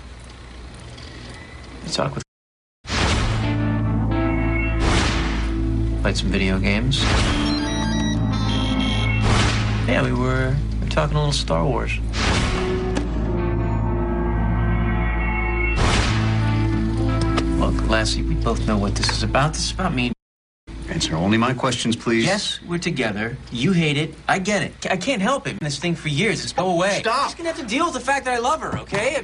I talked with... Played some video games. Yeah, we were, we were talking a little Star Wars. Look, Lassie, we both know what this is about. This is about me. Answer only my questions, please. Yes, we're together. You hate it. I get it. I can't help it. This thing for years. It's go away. Stop. I'm just gonna have to deal with the fact that I love her, okay?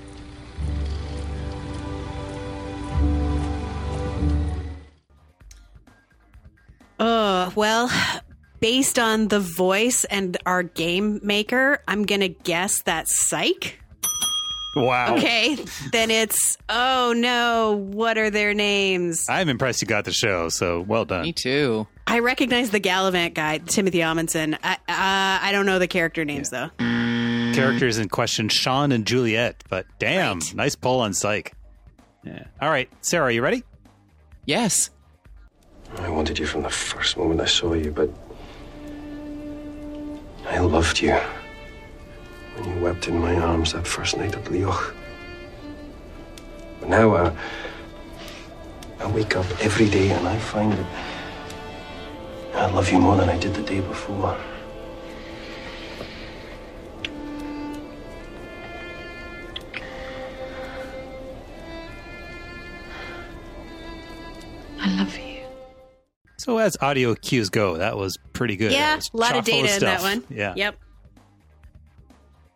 Uh, well, based on the voice and our game maker, I'm going to guess that's Psych. Wow. Okay, then it's, oh no, what are their names? I'm impressed you got the show, so well done. Me too. I recognize the Gallivant guy, Timothy Amundsen. I, uh, I don't know the character names, Yeah. though. Characters in question, Sean and Juliet, but damn, Right. nice pull on Psych. Yeah. All right, Sarah, are you ready? Yes. I wanted you from the first moment I saw you, but I loved you. When you wept in my arms that first night at Lioch. But now uh, I wake up every day and I find that I love you more than I did the day before. I love you. So as audio cues go, that was pretty good. Yeah, That was a lot of chock full data in that stuff. one. Yeah. Yep.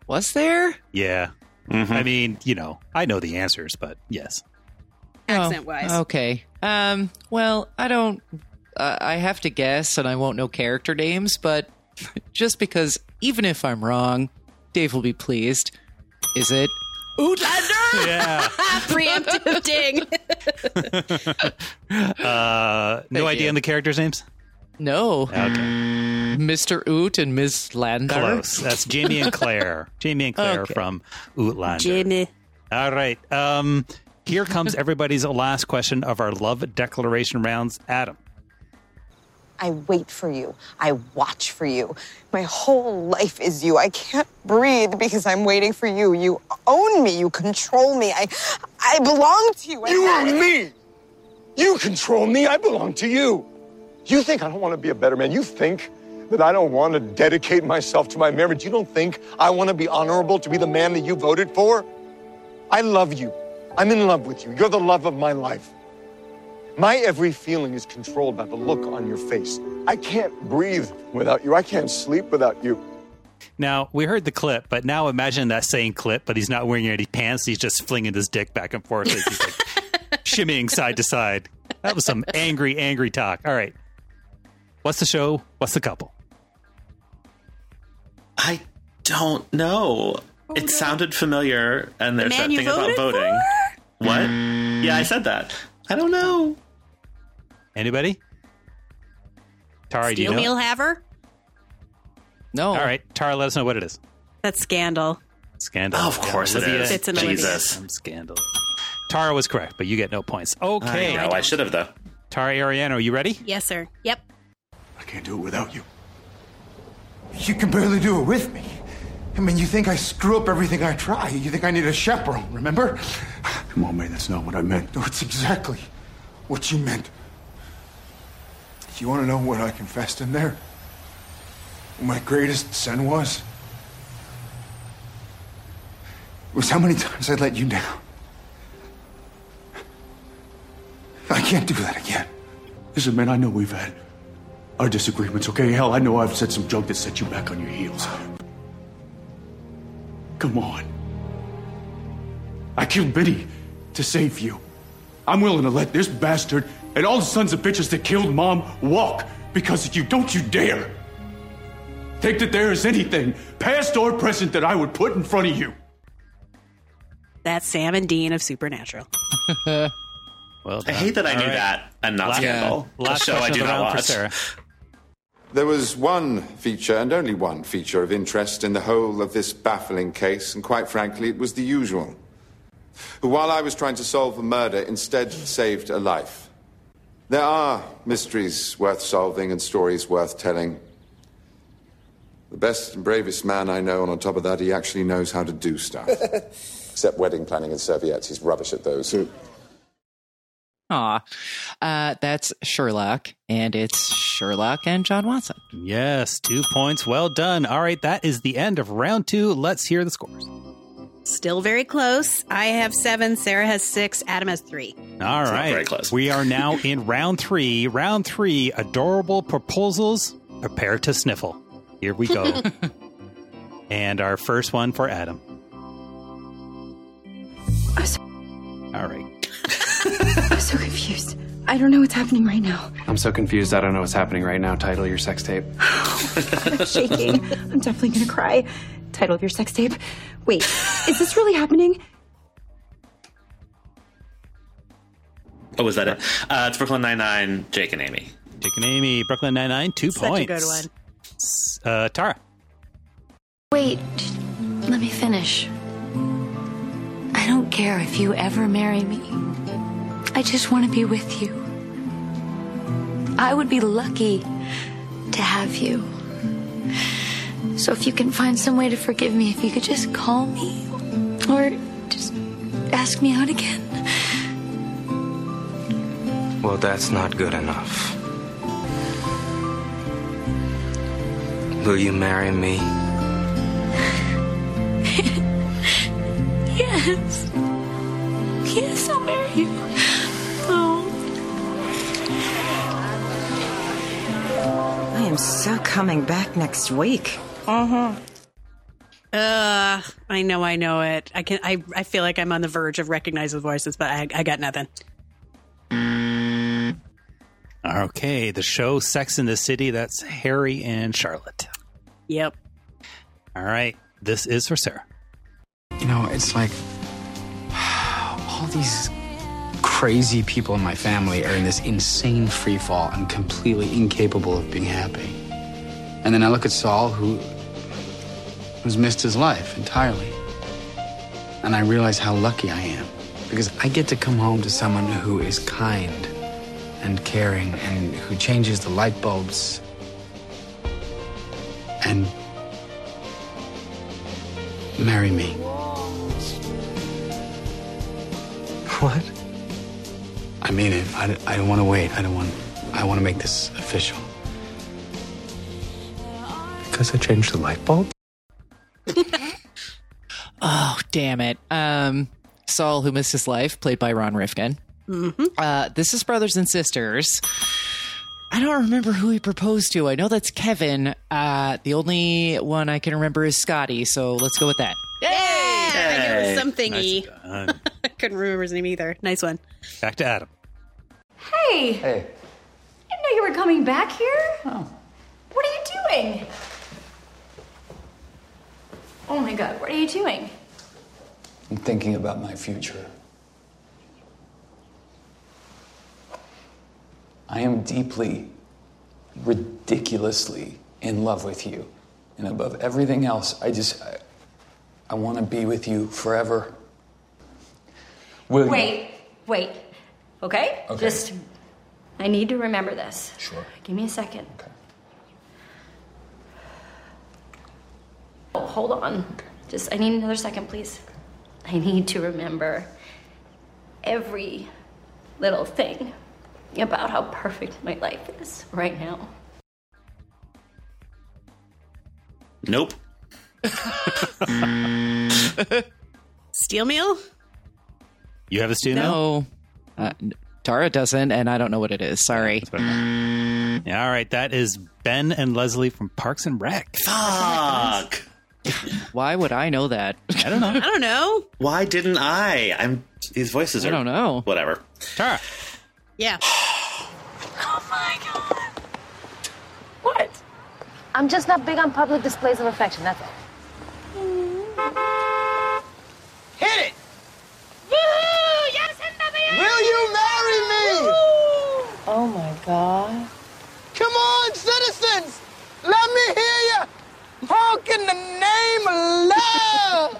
Was there? Yeah. Mm-hmm. I mean, you know, I know the answers, but yes. Accent wise. Oh, okay. Um. Well, I don't. Uh, I have to guess, and I won't know character names, but just because, even if I'm wrong, Dave will be pleased. Is it Outlander? Yeah. Preemptive ding. uh, no Thank idea you. on the characters' names? No. Okay. Mister Oot and Miss Lander. Close. That's Jamie and Claire. Jamie and Claire Okay. from Outlander. Jamie. All right. Um, here comes everybody's last question of our love declaration rounds. Adam. I wait for you. I watch for you. My whole life is you. I can't breathe because I'm waiting for you. You own me. You control me. I I belong to you. I You had- own me. You control me. I belong to you. You think I don't want to be a better man? You think that I don't want to dedicate myself to my marriage? You don't think I want to be honorable, to be the man that you voted for? I love you. I'm in love with you. You're the love of my life. My every feeling is controlled by the look on your face. I can't breathe without you. I can't sleep without you. Now, we heard the clip, but now imagine that same clip, but he's not wearing any pants. He's just flinging his dick back and forth. Like he's like shimmying side to side. That was some angry, angry talk. All right. What's the show? What's the couple? I don't know. Oh, it no. sounded familiar, and there's man that you thing about voted voting. What? Yeah, I said that. I don't know. Anybody? Tara, do you Steel know? Mealhaver? No. All right. Tara, let us know what it is. That's Scandal. Scandal. Oh, of course it Olivia is. Fitz and Olivia. Jesus. From Scandal. Tara was correct, but you get no points. Okay. I know. I should have, though. Tara Ariano, are you ready? Yes, sir. Yep. I can't do it without you. You can barely do it with me. I mean, you think I screw up everything I try. You think I need a chaperone, remember? Come on, man, that's not what I meant. No, it's exactly what you meant. You want to know what I confessed in there? What my greatest sin was? It was how many times I let you down. I can't do that again. Listen, man, I know we've had our disagreements, okay? Hell, I know I've said some junk that set you back on your heels. Come on. I killed Biddy to save you. I'm willing to let this bastard and all the sons of bitches that killed Mom walk because of you. Don't you dare think that there is anything, past or present, that I would put in front of you. That's Sam and Dean of Supernatural. Well I done. hate that I All knew right. that and not Last- Scandal. yeah. Last A show I question do of the not round for watch. Sarah. There was one feature, and only one feature, of interest in the whole of this baffling case, and quite frankly, it was the usual. Who, while I was trying to solve a murder, instead saved a life. There are mysteries worth solving and stories worth telling. The best and bravest man I know, and on top of that, he actually knows how to do stuff. Except wedding planning and serviettes, he's rubbish at those. Aw. Uh, that's Sherlock, and it's Sherlock and John Watson. Yes, two points. Well done. All right, that is the end of round two. Let's hear the scores. Still very close. I have seven. Sarah has six. Adam has three. All It's not right. very close. We are now in round three. Round three, adorable proposals. Prepare to sniffle. Here we go. And our first one for Adam. All right. I'm so confused. I don't know what's happening right now. I'm so confused. I don't know what's happening right now. Title your sex tape. I'm shaking. I'm definitely gonna cry. Title of your sex tape. Wait, is this really happening? Oh, was that it? Uh, it's Brooklyn Nine-Nine, Jake and Amy. Jake and Amy, Brooklyn Nine-Nine, two Such points. a good one. Uh, Tara. Wait, just let me finish. I don't care if you ever marry me. I just want to be with you. I would be lucky to have you. So if you can find some way to forgive me, if you could just call me or just ask me out again. Well, that's not good enough. Will you marry me? Yes. Yes, I'll marry you. Oh. I am so coming back next week. Uh-huh. Uh, I know, I know it. I can. I, I feel like I'm on the verge of recognizing the voices, but I, I got nothing. Okay, the show Sex and the City. That's Harry and Charlotte. Yep. All right, this is for Sarah. You know, it's like all these crazy people in my family are in this insane free fall and completely incapable of being happy. And then I look at Saul, who who's missed his life entirely. And I realize how lucky I am, because I get to come home to someone who is kind and caring and who changes the light bulbs and marry me. What? I mean it. I, I don't want to wait. I don't want. I want to make this official. Because I changed the light bulb? Oh, damn it. Um, Saul, who missed his life, played by Ron Rifkin. Mm-hmm. Uh, this is Brothers and Sisters. I don't remember who he proposed to. I know that's Kevin. Uh, the only one I can remember is Scotty, so let's go with that. Yay! I knew it was something-y. Nice I couldn't remember his name either. Nice one. Back to Adam. Hey! Hey. I didn't know you were coming back here. Oh. What are you doing? Oh my god, what are you doing? I'm thinking about my future. I am deeply, ridiculously in love with you. And above everything else, I just, I, I want to be with you forever. Will Wait, wait. Okay? Okay. Just, I need to remember this. Sure. Give me a second. Okay. Oh, hold on. Just, I need another second, please. I need to remember every little thing about how perfect my life is right now. Nope. Steel meal? You have a steel meal? No. Uh, Tara doesn't, and I don't know what it is. Sorry. Yeah, all right, that is Ben and Leslie from Parks and Rec. Fuck. Why would I know that? I don't know. I don't know. Why didn't I? I'm. These voices are. I don't know. Whatever. Tara. Yeah. Oh my god. What? I'm just not big on public displays of affection, that's all. Hit it! Will you marry me? Oh my god. Come on, citizens! Let me hear you talk in the name of love!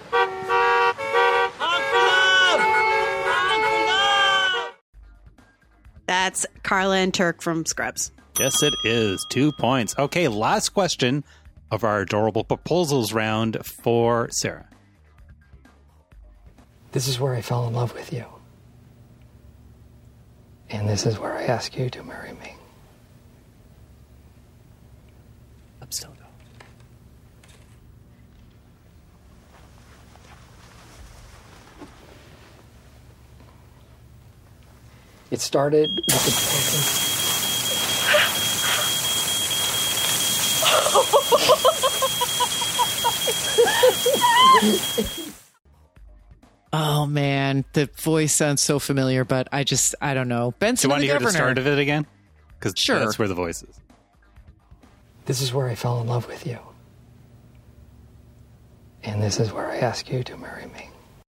That's Carla and Turk from Scrubs. Yes, it is. Two points. Okay, last question of our adorable proposals round for Sarah. This is where I fell in love with you. And this is where I ask you to marry me. I'm still going. It started with the Oh man, the voice sounds so familiar, but I just I don't know. Benson, Do you want the to hear the Governor. start of it again? Because Sure. that's where the voice is. This is where I fell in love with you. And this is where I ask you to marry me.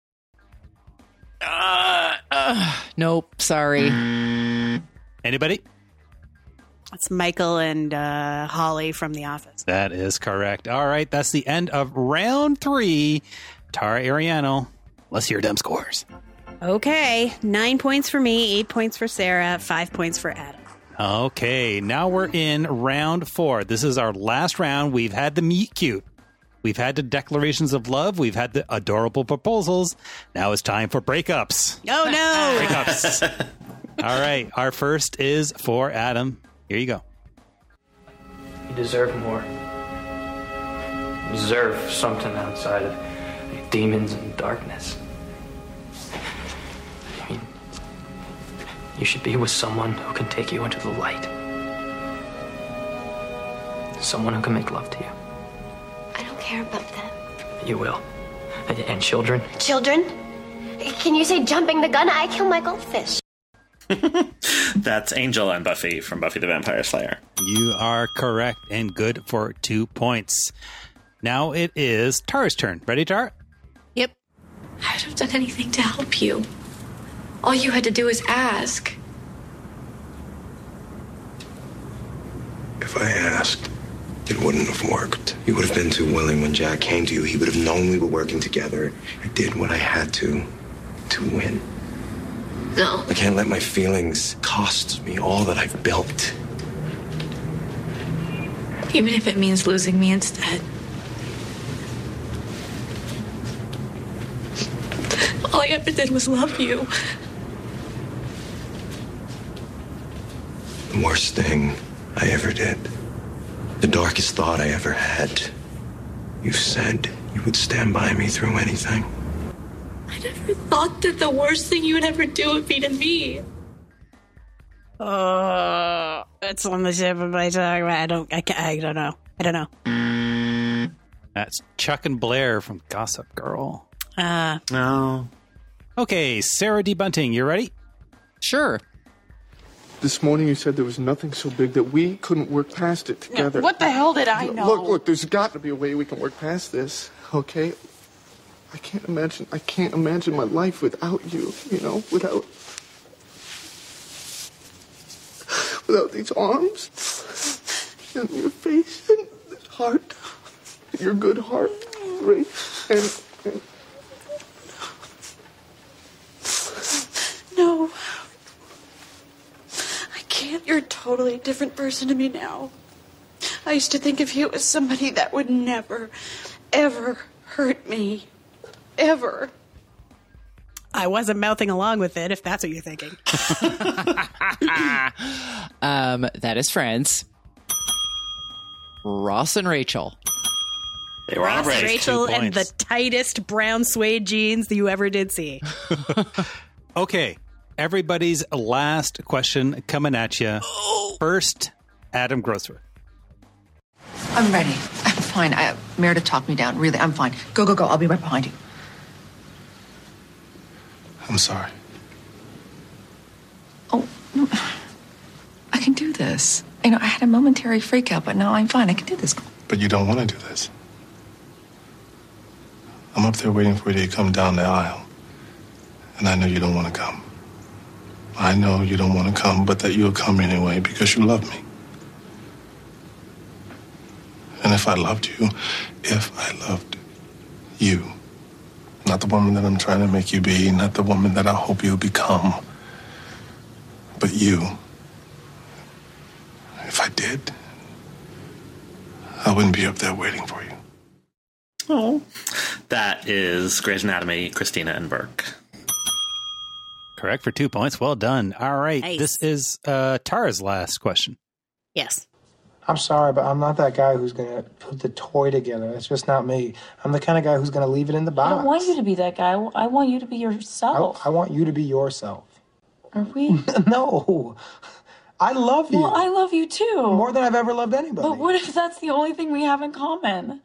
Uh, uh, nope, sorry. Anybody? That's Michael and uh, Holly from The Office. That is correct. All right, that's the end of round three. Tara Ariano, let's hear them scores. Okay, nine points for me, eight points for Sarah, five points for Adam. Okay, now we're in round four. This is our last round. We've had the meet cute. We've had the declarations of love. We've had the adorable proposals. Now it's time for breakups. Oh, no. Breakups. All right, our first is for Adam. Here you go. You deserve more. You deserve something outside of demons and darkness. I mean, you should be with someone who can take you into the light. Someone who can make love to you. I don't care about that. You will. And, and children? Children? Can you say jumping the gun? I kill my goldfish. That's Angel and Buffy from Buffy the Vampire Slayer. You are correct and good for two points. Now it is Tara's turn. Ready, Tara? Yep. I would have done anything to help you. All you had to do was ask. If I asked, it wouldn't have worked. You would have been too willing when Jack came to you. He would have known we were working together. I did what I had to, to win. No. I can't let my feelings cost me all that I've built. Even if it means losing me instead. All I ever did was love you. The worst thing I ever did. The darkest thought I ever had. You said you would stand by me through anything. I never thought that the worst thing you would ever do would be to me. Oh, it's on the tip of my tongue. I don't, I can't, I don't know. I don't know. That's Chuck and Blair from Gossip Girl. Uh, no. Okay, Sarah D. Bunting, you ready? Sure. This morning you said there was nothing so big that we couldn't work past it together. What the hell did I know? Look, look, there's got to be a way we can work past this, okay? I can't imagine, I can't imagine my life without you, you know, without, without these arms and your face and this heart, your good heart, right? And, and No. I can't. You're a totally different person to me now. I used to think of you as somebody that would never, ever hurt me. Ever. I wasn't mouthing along with it, if that's what you're thinking. um, that is Friends. Ross and Rachel. They were Ross on a and break. Rachel Two and the points. tightest brown suede jeans that you ever did see. Okay, everybody's last question coming at you. First, Adam Grossworth. I'm ready. I'm fine. I, Meredith talked me down. Really, I'm fine. Go, go, go. I'll be right behind you. I'm sorry. Oh, no. I can do this. You know, I had a momentary freak out, but now I'm fine. I can do this. But you don't want to do this. I'm up there waiting for you to come down the aisle. And I know you don't want to come. I know you don't want to come, but that you'll come anyway because you love me. And if I loved you, if I loved you, not the woman that I'm trying to make you be, not the woman that I hope you'll become, but you, if I did, I wouldn't be up there waiting for you. Oh. That is Grey's Anatomy, Christina and Burke. Correct for two points. Well done. All right. Nice. This is uh, Tara's last question. Yes. I'm sorry, but I'm not that guy who's going to put the toy together. That's just not me. I'm the kind of guy who's going to leave it in the box. I don't want you to be that guy. I want you to be yourself. I, I want you to be yourself. Are we? No. I love you. Well, I love you too. More than I've ever loved anybody. But what if that's the only thing we have in common?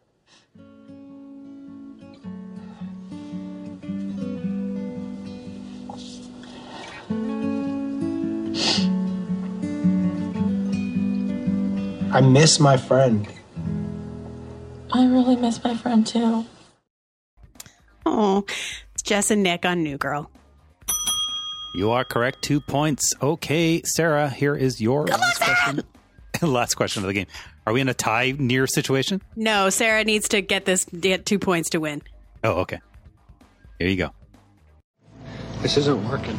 I miss my friend. I really miss my friend too. Oh, it's Jess and Nick on New Girl. You are correct. Two points. Okay, Sarah, here is your last question. Last question of the game. Are we in a tie near situation? No, Sarah needs to get this, get two points to win. Oh, okay. Here you go. This isn't working.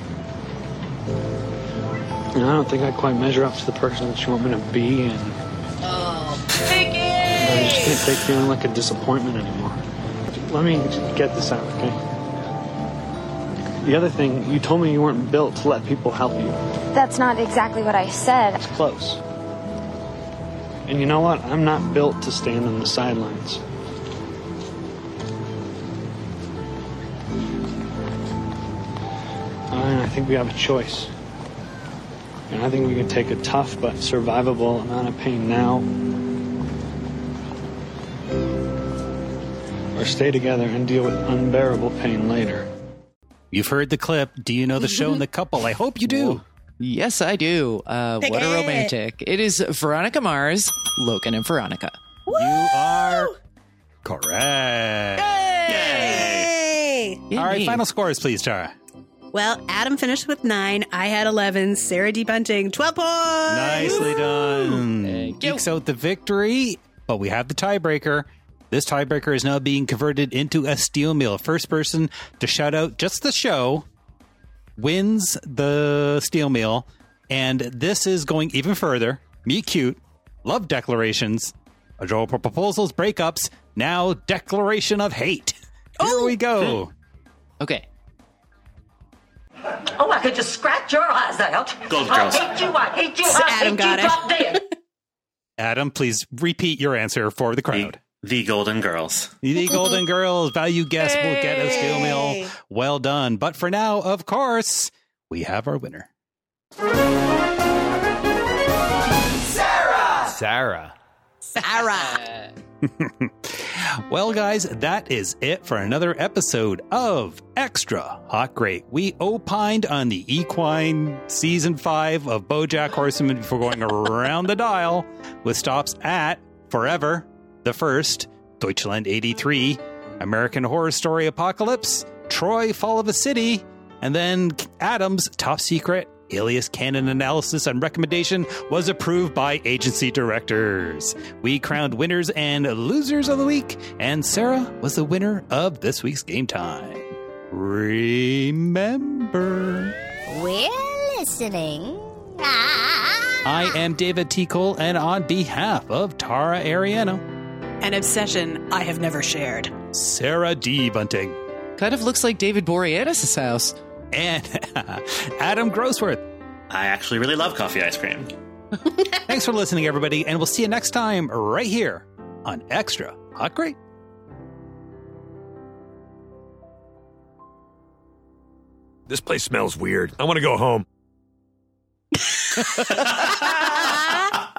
And I don't think I quite measure up to the person that you want me to be, and Oh, Vicky! I just can't take feeling like a disappointment anymore. Let me get this out, okay? The other thing, you told me you weren't built to let people help you. That's not exactly what I said. It's close. And you know what? I'm not built to stand on the sidelines. And I think we have a choice. And I think we can take a tough but survivable amount of pain now stay together and deal with unbearable pain later. You've heard the clip. Do you know the show and the couple? I hope you do. Yes, I do. Uh, what a romantic. It is Veronica Mars, Logan and Veronica. You are correct. Yay! All right, final scores, please, Tara. Well, Adam finished with nine. I had eleven. Sarah D. Bunting, twelve points. Nicely done. Ekes out the victory, but we have the tiebreaker. This tiebreaker is now being converted into a steel meal. First person to shout out just the show wins the steel meal. And this is going even further. Meet cute, love declarations, adorable proposals, breakups, now declaration of hate. Here oh. we go. Okay. Oh, I could just scratch your eyes out. Gold I Girls. hate you, I hate you, I Adam hate got you, it. drop dead. Adam, please repeat your answer for the crowd. The, the Golden Girls. The Golden Girls. Value guest will get a steel meal. Well done. But for now, of course, we have our winner. Sarah! Sarah. Sarah. Well, guys, that is it for another episode of Extra Hot Great. We opined on the equine season five of BoJack Horseman before going around the dial with stops at Forever, The First, Deutschland eighty-three, American Horror Story Apocalypse, Troy Fall of a City, and then Adam's Top Secret Alias Canon analysis and recommendation was approved by agency directors. We crowned winners and losers of the week, and Sarah was the winner of this week's Game Time. Remember, we're listening. I am David T. Cole, and on behalf of Tara Ariano, an obsession I have never shared, Sarah D. Bunting. Kind of looks like David Boreanaz' house. And Adam Grossworth. I actually really love coffee ice cream. Thanks for listening, everybody, and we'll see you next time right here on Extra Hot Great. This place smells weird. I want to go home. This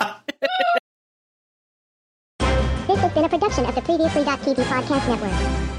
has been a production of the Previously T V Podcast Network.